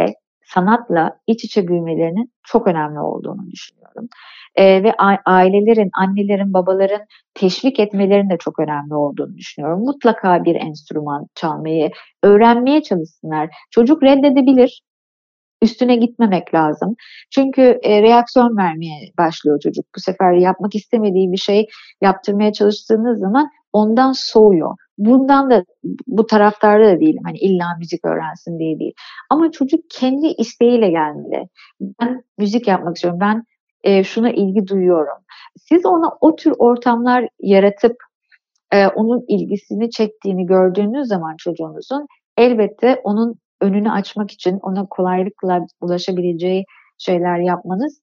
B: sanatla iç içe büyümelerinin çok önemli olduğunu düşünüyorum. Ve ailelerin, annelerin, babaların teşvik etmelerinin de çok önemli olduğunu düşünüyorum. Mutlaka bir enstrüman çalmayı öğrenmeye çalışsınlar. Çocuk reddedebilir. Üstüne gitmemek lazım. Çünkü reaksiyon vermeye başlıyor çocuk. Bu sefer yapmak istemediği bir şey yaptırmaya çalıştığınız zaman ondan soğuyor. Bundan da bu taraftarda da değilim. Hani illa müzik öğrensin diye değil. Ama çocuk kendi isteğiyle gelmeli. Ben müzik yapmak istiyorum. Ben şuna ilgi duyuyorum. Siz ona o tür ortamlar yaratıp onun ilgisini çektiğini gördüğünüz zaman çocuğunuzun elbette onun önünü açmak için ona kolaylıkla ulaşabileceği şeyler yapmanızdan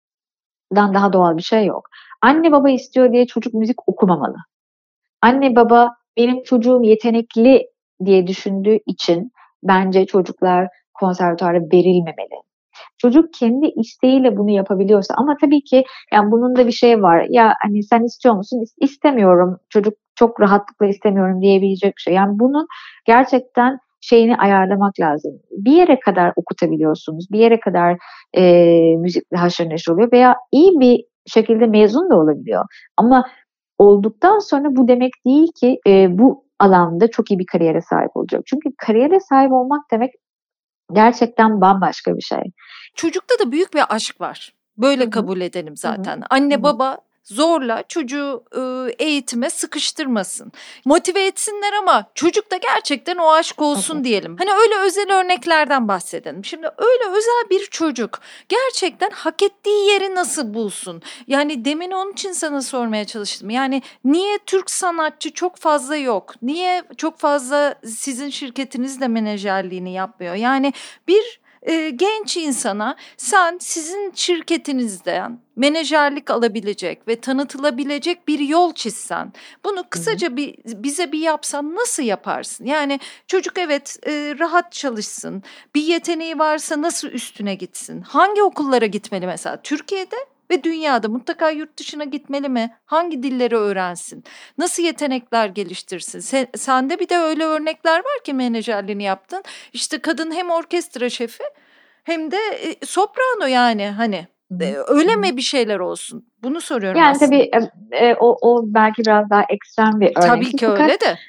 B: daha doğal bir şey yok. Anne baba istiyor diye çocuk müzik okumamalı. Anne baba benim çocuğum yetenekli diye düşündüğü için bence çocuklar konservatuara verilmemeli. Çocuk kendi isteğiyle bunu yapabiliyorsa, ama tabii ki yani bunun da bir şey var. Ya hani sen istiyor musun? İstemiyorum. Çocuk çok rahatlıkla istemiyorum diyebilecek bir şey. Yani bunun gerçekten şeyini ayarlamak lazım. Bir yere kadar okutabiliyorsunuz. Bir yere kadar müzikle haşır neşir oluyor veya iyi bir şekilde mezun da olabiliyor. Ama olduktan sonra bu demek değil ki bu alanda çok iyi bir kariyere sahip olacak. Çünkü kariyere sahip olmak demek gerçekten bambaşka bir şey.
A: Çocukta da büyük bir aşk var. Böyle
B: Hı-hı.
A: kabul edelim zaten.
B: Hı-hı.
A: Anne
B: Hı-hı.
A: baba zorla çocuğu eğitime sıkıştırmasın. Motive etsinler ama çocukta gerçekten o aşk olsun diyelim. Hani öyle özel örneklerden bahsedelim. Şimdi öyle özel bir çocuk gerçekten hak ettiği yeri nasıl bulsun? Yani demin onun için sana sormaya çalıştım. Yani niye Türk sanatçı çok fazla yok? Niye çok fazla sizin şirketiniz de menajerliğini yapmıyor? Yani bir genç insana sen sizin şirketinizden menajerlik alabilecek ve tanıtılabilecek bir yol çizsen, bunu kısaca bize bir yapsan nasıl yaparsın? Yani çocuk evet rahat çalışsın, bir yeteneği varsa nasıl üstüne gitsin? Hangi okullara gitmeli mesela? Türkiye'de ve dünyada mutlaka yurt dışına gitmeli mi? Hangi dilleri öğrensin? Nasıl yetenekler geliştirsin? Sende bir de öyle örnekler var ki menajerliğini yaptın. İşte kadın hem orkestra şefi hem de soprano, yani hani öyle mi bir şeyler olsun? Bunu soruyorum
B: yani
A: aslında.
B: Tabii o belki biraz daha ekstrem bir örnek.
A: Tabii ki öyle de.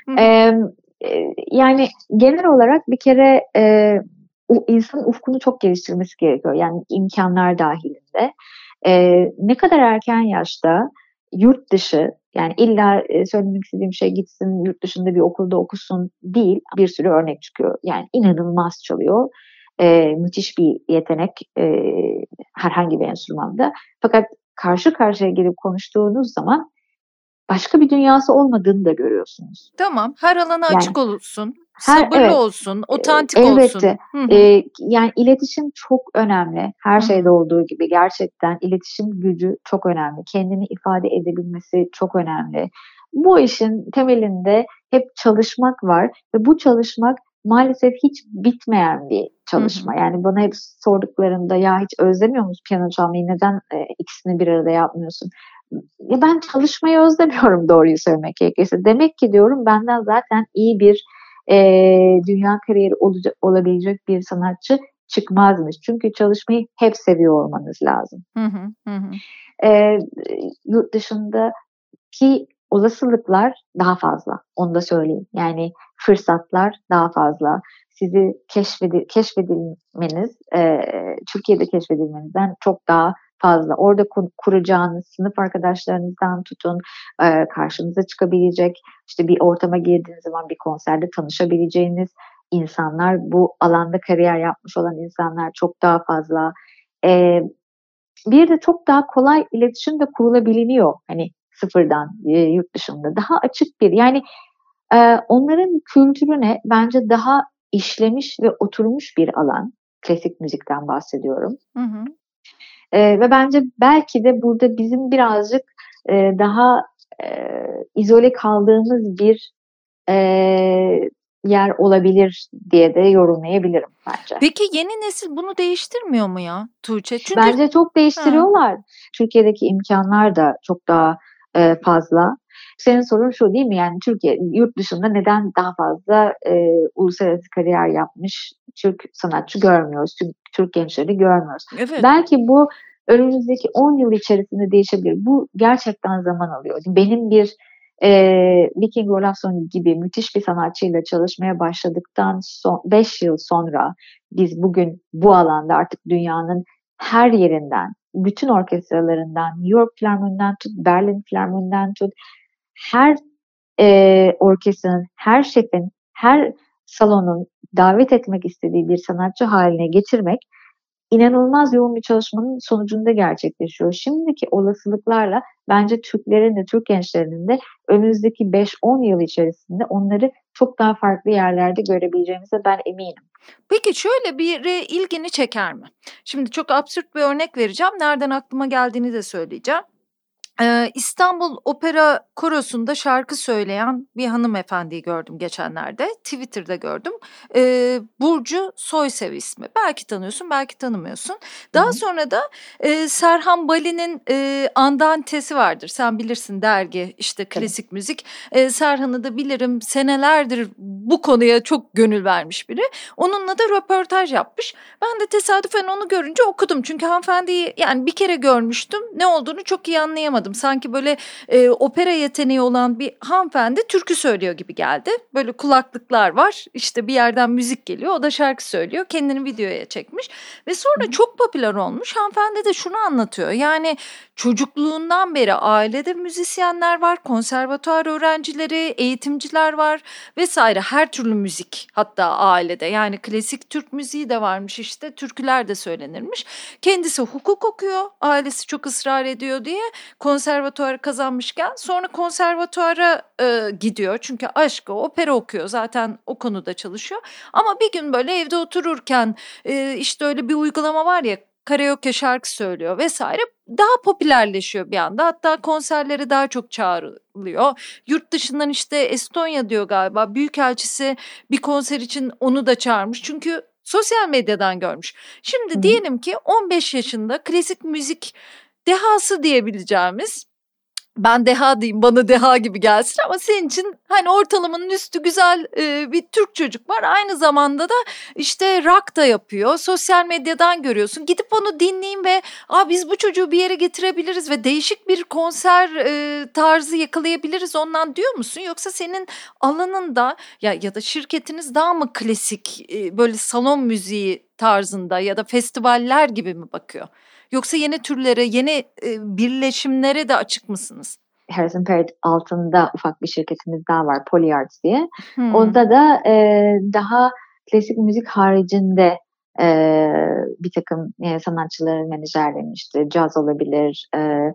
B: Yani genel olarak bir kere insanın ufkunu çok geliştirmesi gerekiyor. Yani imkanlar dahilinde. Ne kadar erken yaşta yurt dışı, yani illa söylemek istediğim şey gitsin yurt dışında bir okulda okusun değil, bir sürü örnek çıkıyor. Yani inanılmaz çalıyor. Müthiş bir yetenek herhangi bir enstrümanda. Fakat karşı karşıya gelip konuştuğunuz zaman başka bir dünyası olmadığını da görüyorsunuz.
A: Tamam, her alana
B: Yani,
A: açık olsun, sabırlı olsun, otantik
B: elbette.
A: olsun.
B: Yani iletişim çok önemli. Her şeyde olduğu gibi gerçekten iletişim gücü çok önemli. Kendini ifade edebilmesi çok önemli. Bu işin temelinde hep çalışmak var ve bu çalışmak maalesef hiç bitmeyen bir çalışma. Yani bana hep sorduklarında ya hiç özlemiyor musun piyano çalmayı, neden ikisini bir arada yapmıyorsun? Ya ben çalışmayı özlemiyorum doğruyu söylemek gerekirse. Demek ki diyorum benden zaten iyi bir dünya kariyeri olabilecek bir sanatçı çıkmazmış. Çünkü çalışmayı hep seviyor olmanız lazım. Yurt dışındaki olasılıklar daha fazla. Onu da söyleyeyim. Yani fırsatlar daha fazla. Sizi keşfedilmeniz, Türkiye'de keşfedilmenizden çok daha fazla. Orada kuracağınız sınıf arkadaşlarınızdan tutun, karşınıza çıkabilecek, işte bir ortama girdiğiniz zaman bir konserde tanışabileceğiniz insanlar, bu alanda kariyer yapmış olan insanlar çok daha fazla. Bir de çok daha kolay iletişim de kurulabiliyor. Hani sıfırdan yurt dışında. Daha açık bir, yani onların kültürüne bence daha işlemiş ve oturmuş bir alan. Klasik müzikten bahsediyorum. Ve bence belki de burada bizim birazcık daha izole kaldığımız bir yer olabilir diye de yorumlayabilirim bence.
A: Peki yeni nesil bunu değiştirmiyor mu ya Tuğçe? Çünkü
B: bence çok değiştiriyorlar. Türkiye'deki imkanlar da çok daha fazla. Senin sorun şu değil mi? Yani Türkiye, yurt dışında neden daha fazla uluslararası kariyer yapmış Türk sanatçı görmüyoruz? Türk gençleri görmüyoruz.
A: Evet.
B: Belki bu önümüzdeki 10 yıl içerisinde değişebilir. Bu gerçekten zaman alıyor. Benim bir Viking Olason gibi müthiş bir sanatçıyla çalışmaya başladıktan 5 yıl sonra biz bugün bu alanda artık dünyanın her yerinden, bütün orkestralarından, New York Filarmoni'den tut, Berlin Filarmoni'den tut, her orkestranın, her şefin, her salonun davet etmek istediği bir sanatçı haline getirmek inanılmaz yoğun bir çalışmanın sonucunda gerçekleşiyor. Şimdiki olasılıklarla bence Türklerin de, Türk gençlerinin de önümüzdeki 5-10 yıl içerisinde onları çok daha farklı yerlerde görebileceğimize ben eminim.
A: Peki şöyle bir ilgini çeker mi? Şimdi çok absürt bir örnek vereceğim. Nereden aklıma geldiğini de söyleyeceğim. İstanbul Opera Korosu'nda şarkı söyleyen bir hanımefendiyi gördüm geçenlerde. Twitter'da gördüm. Burcu Soysev ismi. Belki tanıyorsun, belki tanımıyorsun. Daha sonra da Serhan Bali'nin Andantes'i vardır. Sen bilirsin, dergi, işte klasik müzik. Serhan'ı da bilirim. Senelerdir bu konuya çok gönül vermiş biri. Onunla da röportaj yapmış. Ben de tesadüfen onu görünce okudum. Çünkü hanımefendiyi yani bir kere görmüştüm. Ne olduğunu çok iyi anlayamadım. Sanki böyle opera yeteneği olan bir hanımefendi türkü söylüyor gibi geldi. Böyle kulaklıklar var. İşte bir yerden müzik geliyor. O da şarkı söylüyor. Kendini videoya çekmiş. Ve sonra çok popüler olmuş. Hanımefendi de şunu anlatıyor. Yani çocukluğundan beri ailede müzisyenler var. Konservatuar öğrencileri, eğitimciler var vesaire. Her türlü müzik hatta ailede. Yani klasik Türk müziği de varmış işte. Türküler de söylenirmiş. Kendisi hukuk okuyor. Ailesi çok ısrar ediyor diye konservatuarı kazanmışken sonra konservatuara gidiyor. Çünkü aşkı opera okuyor. Zaten o konuda çalışıyor. Ama bir gün böyle evde otururken işte öyle bir uygulama var ya, karaoke şarkı söylüyor vesaire, daha popülerleşiyor bir anda. Hatta konserlere daha çok çağrılıyor. Yurt dışından işte Estonya diyor galiba, büyükelçisi bir konser için onu da çağırmış. Çünkü sosyal medyadan görmüş. Şimdi diyelim ki 15 yaşında klasik müzik dehası diyebileceğimiz, ben deha diyeyim bana deha gibi gelsin ama senin için hani ortalamanın üstü güzel bir Türk çocuk var. Aynı zamanda da işte rock da yapıyor. Sosyal medyadan görüyorsun. Gidip onu dinleyin ve biz bu çocuğu bir yere getirebiliriz ve değişik bir konser tarzı yakalayabiliriz ondan diyor musun? Yoksa senin alanında ya da şirketiniz daha mı klasik böyle salon müziği tarzında ya da festivaller gibi mi bakıyor? Yoksa yeni türlere, yeni birleşimlere de açık mısınız?
B: Harrison Perret altında ufak bir şirketimiz daha var, Polyarts diye. Onda da daha klasik müzik haricinde bir takım sanatçıların menajerlerini, işte caz olabilir,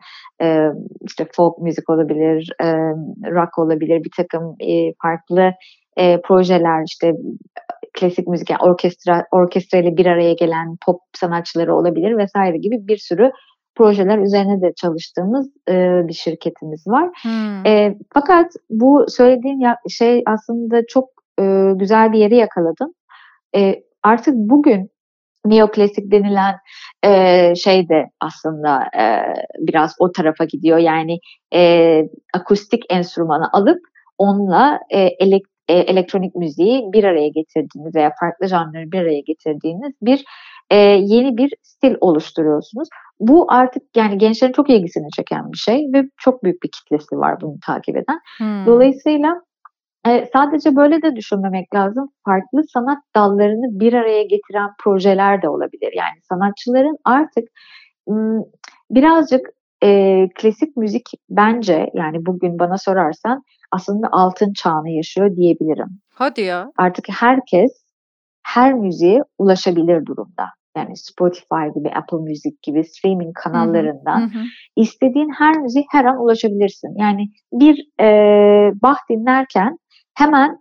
B: işte folk müzik olabilir, rock olabilir, bir takım farklı projeler, işte klasik müzik, yani orkestra ile bir araya gelen pop sanatçıları olabilir vesaire gibi bir sürü projeler üzerine de çalıştığımız bir şirketimiz var. Fakat bu söylediğin şey aslında çok güzel bir yeri yakaladın. Artık bugün neoklasik denilen şey de aslında biraz o tarafa gidiyor. Yani akustik enstrümanı alıp onunla elektronik müziği bir araya getirdiğiniz veya farklı janrları bir araya getirdiğiniz bir yeni bir stil oluşturuyorsunuz. Bu artık yani gençlerin çok ilgisini çeken bir şey ve çok büyük bir kitlesi var bunu takip eden. Dolayısıyla sadece böyle de düşünmemek lazım. Farklı sanat dallarını bir araya getiren projeler de olabilir. Yani sanatçıların artık birazcık klasik müzik bence, yani bugün bana sorarsan aslında altın çağını yaşıyor diyebilirim.
A: Hadi ya.
B: Artık herkes her müziğe ulaşabilir durumda. Yani Spotify gibi, Apple Music gibi streaming kanallarından istediğin her müziğe her an ulaşabilirsin. Yani bir Bach dinlerken hemen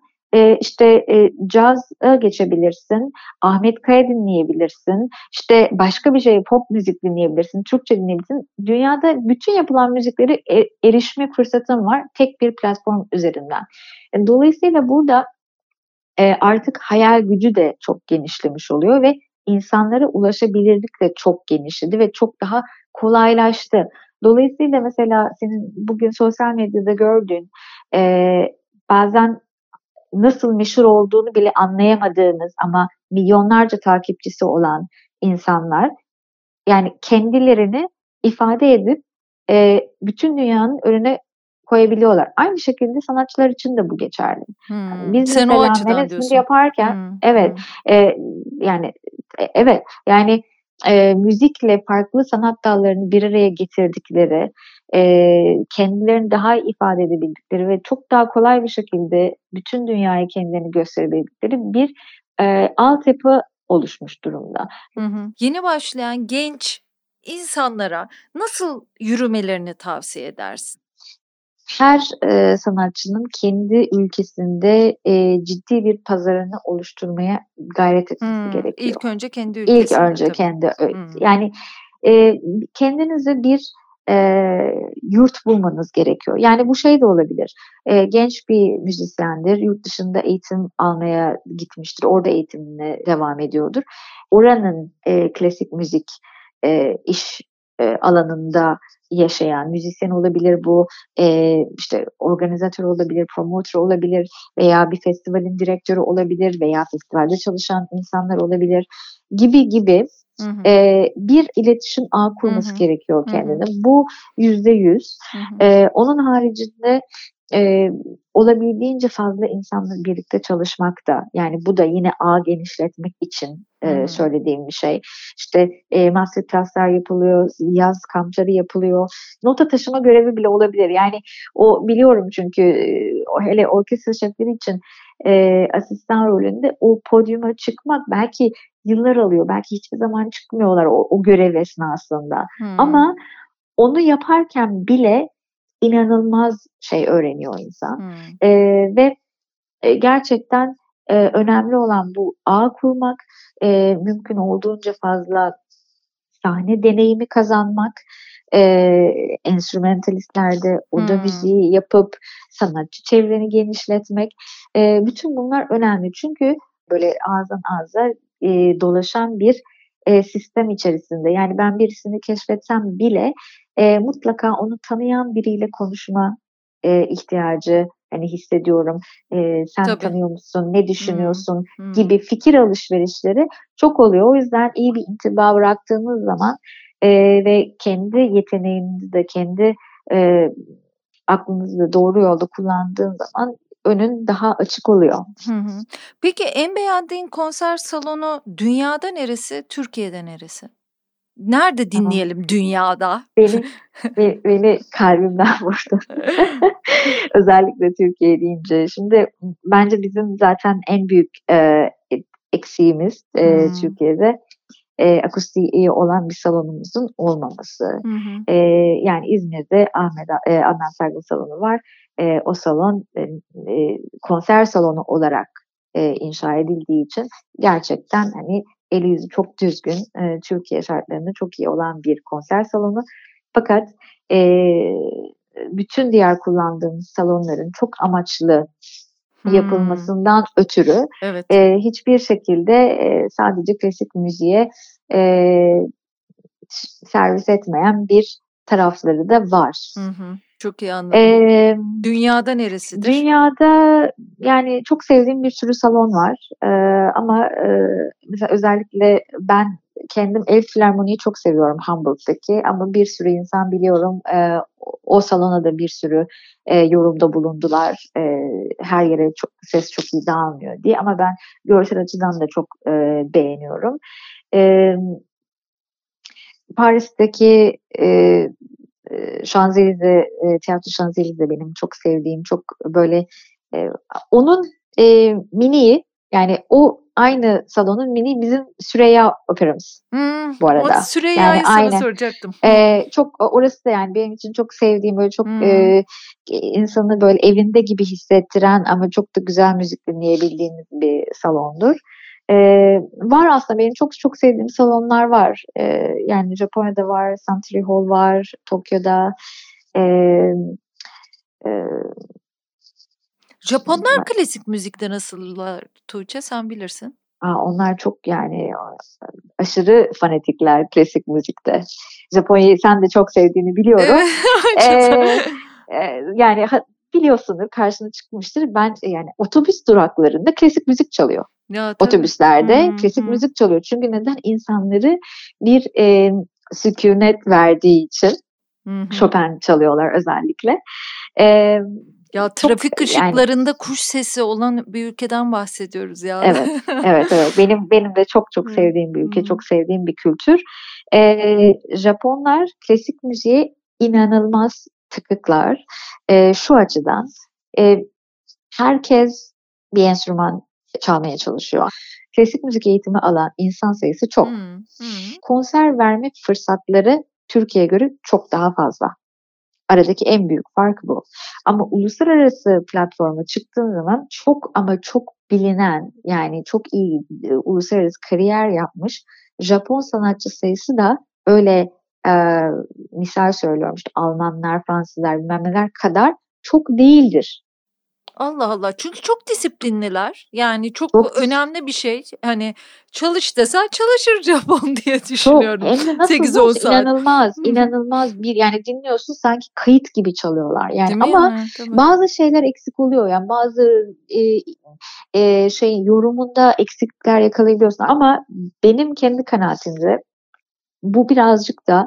B: caz'a geçebilirsin, Ahmet Kaya dinleyebilirsin, işte başka bir şey, pop müzik dinleyebilirsin, Türkçe dinleyebilirsin. Dünyada bütün yapılan müzikleri erişme fırsatın var tek bir platform üzerinden. Dolayısıyla burada artık hayal gücü de çok genişlemiş oluyor ve insanlara ulaşabilirlik de çok genişledi ve çok daha kolaylaştı. Dolayısıyla mesela senin bugün sosyal medyada gördüğün bazen nasıl meşhur olduğunu bile anlayamadığınız ama milyonlarca takipçisi olan insanlar yani kendilerini ifade edip bütün dünyanın önüne koyabiliyorlar. Aynı şekilde sanatçılar için de bu geçerli. Yani biz
A: Sen o
B: mesela
A: açıdan
B: Management
A: diyorsun.
B: yaparken evet yani evet yani müzikle farklı sanat dallarını bir araya getirdikleri, kendilerini daha iyi ifade edebildikleri ve çok daha kolay bir şekilde bütün dünyaya kendilerini gösterebildikleri bir altyapı oluşmuş durumda.
A: Yeni başlayan genç insanlara nasıl yürümelerini tavsiye edersin?
B: Her sanatçının kendi ülkesinde ciddi bir pazarını oluşturmaya gayret etmesi gerekiyor.
A: İlk önce kendi ülkesinde.
B: İlk önce
A: tabii.
B: kendi yani kendinize bir yurt bulmanız gerekiyor. Yani bu şey de olabilir. Genç bir müzisyendir, yurt dışında eğitim almaya gitmiştir, orada eğitimine devam ediyordur. Oranın klasik müzik iş alanında yaşayan müzisyen olabilir bu, işte organizatör olabilir, promotör olabilir veya bir festivalin direktörü olabilir veya festivalde çalışan insanlar olabilir gibi bir iletişim ağı kurması gerekiyor kendine. Bu %100. Onun haricinde olabildiğince fazla insanla birlikte çalışmak da yani bu da yine ağ genişletmek için söylediğim bir şey. İşte masterclasslar yapılıyor, yaz kampları yapılıyor. Nota taşıma görevi bile olabilir. Yani o biliyorum çünkü hele orkestra şefleri için asistan rolünde o podyuma çıkmak belki yıllar alıyor. Belki hiçbir zaman çıkmıyorlar o görev esnasında. Ama onu yaparken bile inanılmaz şey öğreniyor insan. Ve gerçekten önemli olan bu ağ kurmak, mümkün olduğunca fazla sahne deneyimi kazanmak, enstrümantalistlerde oda müziği yapıp sanatçı çevreni genişletmek, bütün bunlar önemli. Çünkü böyle ağızdan ağza dolaşan bir sistem içerisinde. Yani ben birisini keşfetsem bile mutlaka onu tanıyan biriyle konuşma ihtiyacı hani hissediyorum. Sen
A: Tabii.
B: tanıyor musun, ne düşünüyorsun gibi fikir alışverişleri çok oluyor. O yüzden iyi bir intiba bıraktığınız zaman ve kendi yeteneğinizi de kendi aklınızı da doğru yolda kullandığın zaman önün daha açık oluyor.
A: Peki en beğendiğin konser salonu dünyada neresi, Türkiye'de neresi? Nerede dinleyelim dünyada?
B: Beni kalbimden vurdu. Özellikle Türkiye deyince. Şimdi bence bizim zaten en büyük eksiğimiz Türkiye'de akustiği iyi olan bir salonumuzun olmaması. Yani İzmir'de Adnan Sargın salonu var. O salon konser salonu olarak inşa edildiği için gerçekten hani eli yüzü çok düzgün, Türkiye şartlarında çok iyi olan bir konser salonu. Fakat bütün diğer kullandığımız salonların çok amaçlı yapılmasından ötürü hiçbir şekilde sadece klasik müziğe servis etmeyen bir tarafları da var.
A: Çok iyi anladım. Dünyada neresidir?
B: Dünyada yani çok sevdiğim bir sürü salon var. Ama mesela özellikle ben kendim El Filarmoni'yi çok seviyorum Hamburg'daki ama bir sürü insan biliyorum o salona da bir sürü yorumda bulundular. Her yere ses çok iyi dağılmıyor diye ama ben görsel açıdan da çok beğeniyorum. Paris'teki Şanzelize, Tiyatro Şanzelize benim çok sevdiğim, çok böyle onun miniği yani o aynı salonun mini bizim Süreyya Operamız bu arada.
A: O Süreyya'yı sana soracaktım.
B: Çok orası da yani benim için çok sevdiğim böyle çok insanı böyle evinde gibi hissettiren ama çok da güzel müzik dinleyebildiğiniz bir salondur. Var aslında benim çok çok sevdiğim salonlar var. Yani Japonya'da var, Century Hall var, Tokyo'da.
A: Japonlar klasik müzikte nasıllar Tuğçe, sen bilirsin.
B: Onlar çok yani aşırı fanatikler klasik müzikte. Japonya'yı sen de çok sevdiğini biliyorum.
A: Evet.
B: Yani biliyorsunuz, karşına çıkmıştır. Ben yani otobüs duraklarında klasik müzik çalıyor.
A: Ya tabii.
B: Otobüslerde klasik müzik çalıyor. Çünkü neden? İnsanları bir sükunet verdiği için Chopin çalıyorlar özellikle.
A: Ya trafik ışıklarında kuş sesi olan bir ülkeden bahsediyoruz ya.
B: Evet. Benim de çok sevdiğim bir ülke, çok sevdiğim bir kültür. Japonlar klasik müziğe inanılmaz tıkıklar. Şu açıdan, herkes bir enstrüman çalmaya çalışıyor. Klasik müzik eğitimi alan insan sayısı çok. Konser verme fırsatları Türkiye'ye göre çok daha fazla. Aradaki en büyük fark bu. Ama uluslararası platforma çıktığın zaman çok bilinen, yani çok iyi uluslararası kariyer yapmış Japon sanatçı sayısı da öyle misal söylüyorum, işte Almanlar, Fransızlar bilmem neler kadar çok değildir.
A: Allah Allah. Çünkü çok disiplinliler. Yani çok önemli bir şey. Hani çalış desen çalışır Japon diye düşünüyorum.
B: Hem de nasıl
A: 8-10 saat.
B: İnanılmaz bir, yani dinliyorsun sanki kayıt gibi çalıyorlar. Yani
A: değil mi
B: ama
A: ya?
B: bazı şeyler eksik oluyor. Yani bazı yorumunda eksiklikler yakalayabiliyorsun. Ama benim kendi kanaatimde bu birazcık da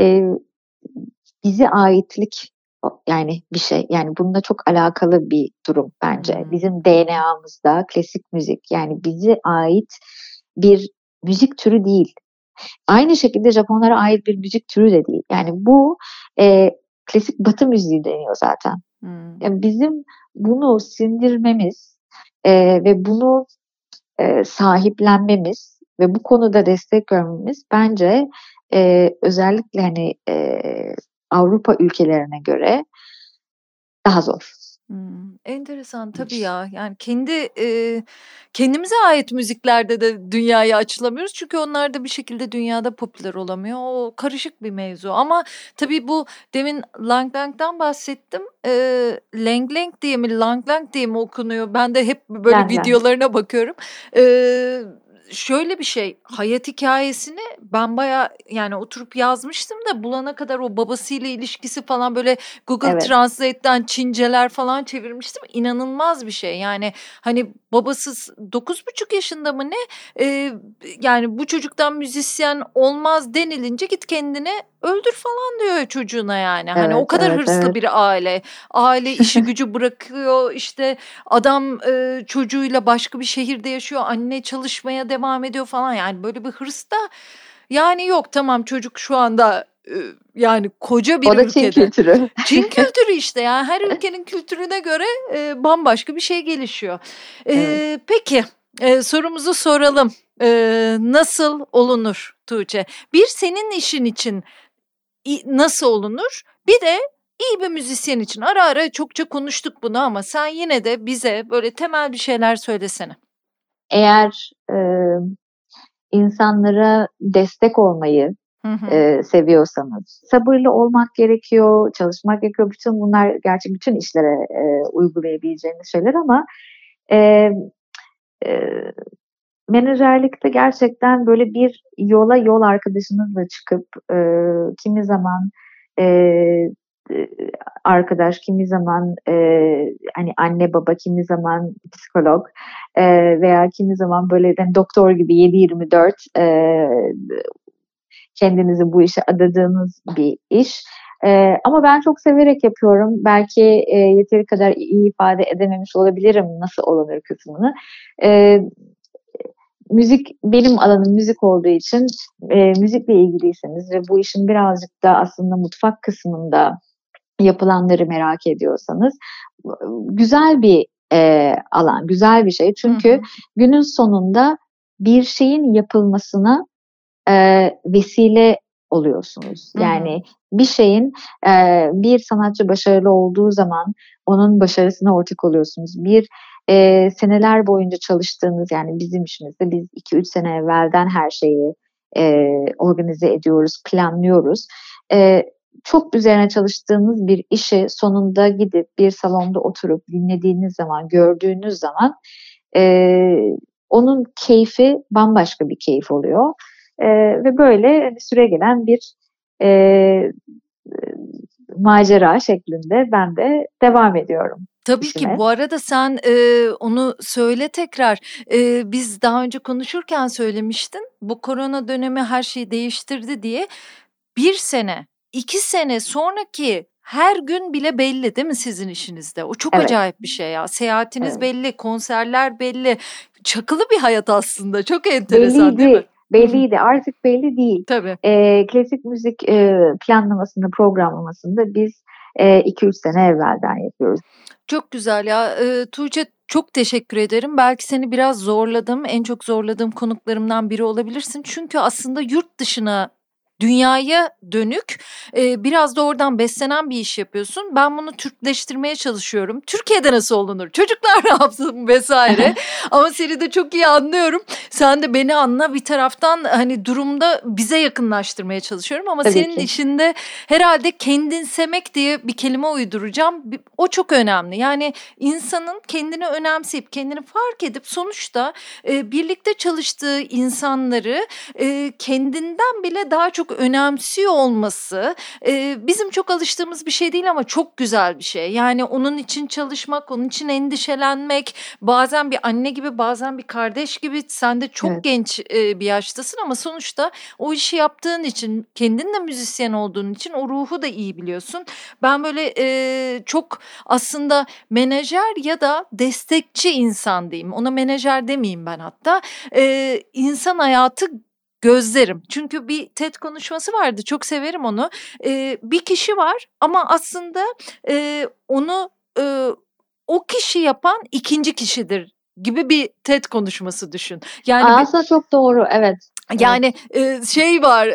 B: bize aitlik, yani bir şey. Yani bununla çok alakalı bir durum bence. Bizim DNA'mızda klasik müzik, yani bize ait bir müzik türü değil. Aynı şekilde Japonlara ait bir müzik türü de değil. Yani bu klasik Batı müziği deniyor zaten. Yani bizim bunu sindirmemiz ve bunu sahiplenmemiz ve bu konuda destek görmemiz bence özellikle hani Avrupa ülkelerine göre daha zor.
A: Enteresan tabii ya. Yani kendimize ait müziklerde de dünyaya açılamıyoruz. Çünkü onlar da bir şekilde dünyada popüler olamıyor. O karışık bir mevzu. Ama tabii bu demin Lang Lang'dan bahsettim. Lang Lang diye mi, Lang Lang diye mi okunuyor? Ben de hep böyle
B: Lang Lang.
A: videolarına bakıyorum. Şöyle bir şey, hayat hikayesini ben bayağı yani oturup yazmıştım da bulana kadar o babasıyla ilişkisi falan böyle Google Translate'ten Çinceler falan çevirmiştim. İnanılmaz bir şey. Yani hani babası 9,5 yaşında mı ne? Yani bu çocuktan müzisyen olmaz denilince git kendini öldür falan diyor çocuğuna yani. Hani o kadar hırslı bir aile. Aile işi gücü bırakıyor, işte adam çocuğuyla başka bir şehirde yaşıyor. Anne çalışmaya devam ediyor falan. Yani böyle bir hırs da yani yok, tamam çocuk şu anda yani koca bir
B: o da
A: ülkede.
B: Çin kültürü.
A: Çin kültürü işte, yani her ülkenin kültürüne göre bambaşka bir şey gelişiyor. Peki sorumuzu soralım. Nasıl olunur Tuğçe? Bir, senin işin için nasıl olunur? Bir de iyi bir müzisyen için. Ara ara çokça konuştuk bunu ama sen yine de bize böyle temel bir şeyler söylesene.
B: Eğer insanlara destek olmayı seviyorsanız sabırlı olmak gerekiyor, çalışmak gerekiyor. Bütün bunlar gerçi bütün işlere uygulayabileceğiniz şeyler ama menajerlikte gerçekten böyle bir yol arkadaşınızla çıkıp kimi zaman arkadaş, kimi zaman hani anne baba, kimi zaman psikolog veya kimi zaman böyle yani doktor gibi 7/24 kendinizi bu işe adadığınız bir iş. Ama ben çok severek yapıyorum. Belki yeteri kadar iyi ifade edememiş olabilirim nasıl olunur kısmını. Müzik, benim alanım müzik olduğu için müzikle ilgiliyseniz ve bu işin birazcık da aslında mutfak kısmında yapılanları merak ediyorsanız güzel bir alan, güzel bir şey. Çünkü günün sonunda bir şeyin yapılmasına vesile oluyorsunuz. Yani bir şeyin bir sanatçı başarılı olduğu zaman onun başarısına ortak oluyorsunuz. Bir seneler boyunca çalıştığınız, yani bizim işimizde biz 2-3 sene evvelden her şeyi organize ediyoruz, planlıyoruz. Çok üzerine çalıştığınız bir işi sonunda gidip bir salonda oturup dinlediğiniz zaman, gördüğünüz zaman onun keyfi bambaşka bir keyif oluyor. Ve böyle hani süregelen bir macera şeklinde ben de devam ediyorum.
A: Tabii
B: işime.
A: ki bu arada sen onu söyle tekrar. Biz daha önce konuşurken söylemiştin. Bu korona dönemi her şeyi değiştirdi diye. 1 sene, 2 sene sonraki her gün bile belli değil mi sizin işinizde? O çok
B: Evet.
A: acayip bir şey ya. Seyahatiniz
B: Evet.
A: belli, konserler belli. Çakılı bir hayat aslında. Çok enteresan değil mi?
B: Belliydi. Artık belli değil.
A: Tabii.
B: Klasik müzik planlamasında, programlamasında biz 2-3 sene evvelden yapıyoruz.
A: Çok güzel ya. Tuğçe, çok teşekkür ederim. Belki seni biraz zorladım. En çok zorladığım konuklarımdan biri olabilirsin. Çünkü aslında yurt dışına, dünyaya dönük biraz da oradan beslenen bir iş yapıyorsun. Ben bunu Türkleştirmeye çalışıyorum. Türkiye'de nasıl olunur? Çocuklar ne yapsın vesaire. Ama seni de çok iyi anlıyorum. Sen de beni anla. Bir taraftan hani durumda bize yakınlaştırmaya çalışıyorum. Ama
B: Tabii
A: senin
B: ki.
A: işinde herhalde kendinsemek diye bir kelime uyduracağım. O çok önemli. Yani insanın kendini önemseyip, kendini fark edip sonuçta birlikte çalıştığı insanları kendinden bile daha çok önemsiyor olması bizim çok alıştığımız bir şey değil ama çok güzel bir şey. Yani onun için çalışmak, onun için endişelenmek, bazen bir anne gibi, bazen bir kardeş gibi. Sen de çok genç bir yaştasın ama sonuçta o işi yaptığın için, kendin de müzisyen olduğun için o ruhu da iyi biliyorsun. Ben böyle çok aslında menajer ya da destekçi insan diyeyim. Ona menajer demeyeyim ben hatta. İnsan hayatı gözlerim. Çünkü bir TED konuşması vardı. Çok severim onu. Bir kişi var ama aslında onu o kişi yapan ikinci kişidir gibi bir TED konuşması düşün. Yani
B: aslında çok doğru, evet.
A: Yani şey var,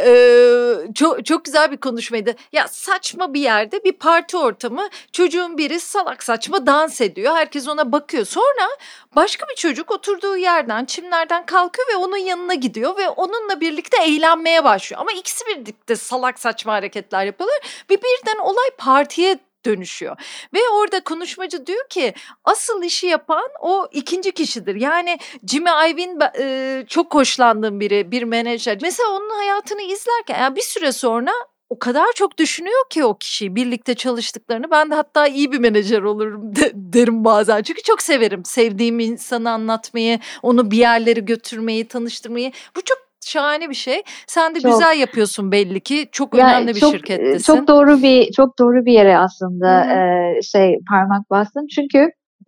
A: çok güzel bir konuşmaydı. Ya saçma bir yerde bir parti ortamı, çocuğun biri salak saçma dans ediyor. Herkes ona bakıyor. Sonra başka bir çocuk oturduğu yerden, çimlerden kalkıyor ve onun yanına gidiyor ve onunla birlikte eğlenmeye başlıyor. Ama ikisi birlikte salak saçma hareketler yapıyorlar ve birden olay partiye dönüşüyor. Ve orada konuşmacı diyor ki asıl işi yapan o ikinci kişidir. Yani Jimmy Iovine çok hoşlandığım biri, bir menajer. Mesela onun hayatını izlerken yani bir süre sonra o kadar çok düşünüyor ki o kişi birlikte çalıştıklarını. Ben de hatta iyi bir menajer olurum derim bazen. Çünkü çok severim sevdiğim insanı anlatmayı, onu bir yerlere götürmeyi, tanıştırmayı. Bu çok şahane bir şey. Sen de güzel yapıyorsun belli ki. Çok önemli bir şirkettesin.
B: Çok doğru bir yere aslında parmak bastın. Çünkü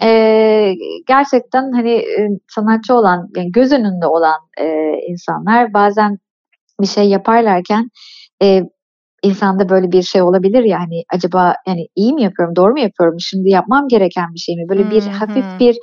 B: gerçekten hani sanatçı olan, yani göz önünde olan insanlar bazen bir şey yaparlarken insanda böyle bir şey olabilir ya, hani acaba yani iyi mi yapıyorum, doğru mu yapıyorum, şimdi yapmam gereken bir şey mi? Böyle bir hafif bir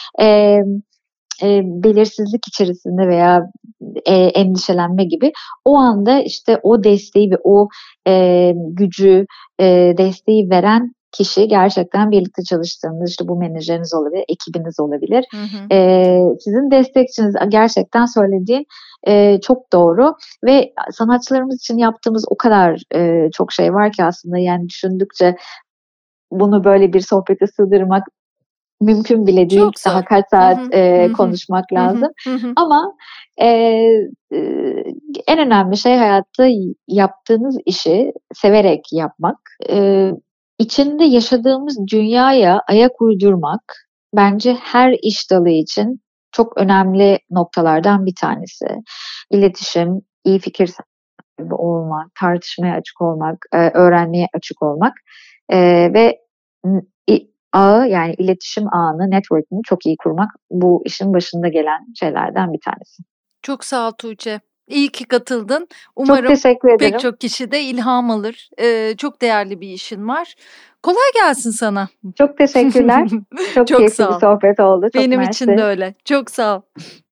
B: belirsizlik içerisinde veya endişelenme gibi. O anda işte o desteği ve o gücü, desteği veren kişi gerçekten birlikte çalıştığınız, işte bu menajeriniz olabilir, ekibiniz olabilir. Sizin destekçiniz, gerçekten söylediğin çok doğru ve sanatçılarımız için yaptığımız o kadar çok şey var ki aslında, yani düşündükçe bunu böyle bir sohbete sığdırmak mümkün bile değil. Daha kaç saat konuşmak lazım. Ama en önemli şey hayatta yaptığınız işi severek yapmak. İçinde yaşadığımız dünyaya ayak uydurmak bence her iş dalı için çok önemli noktalardan bir tanesi. İletişim, iyi fikir sahibi olmak, tartışmaya açık olmak, öğrenmeye açık olmak ve ağı, yani iletişim ağını, network'ünü çok iyi kurmak bu işin başında gelen şeylerden bir tanesi.
A: Çok sağ ol Tuğçe. İyi ki katıldın. Umarım pek çok kişi de ilham alır. Çok değerli bir işin var. Kolay gelsin sana.
B: Çok teşekkürler. Çok keyifli bir sohbet oldu. Çok
A: Benim
B: mersi.
A: için de öyle. Çok sağ ol.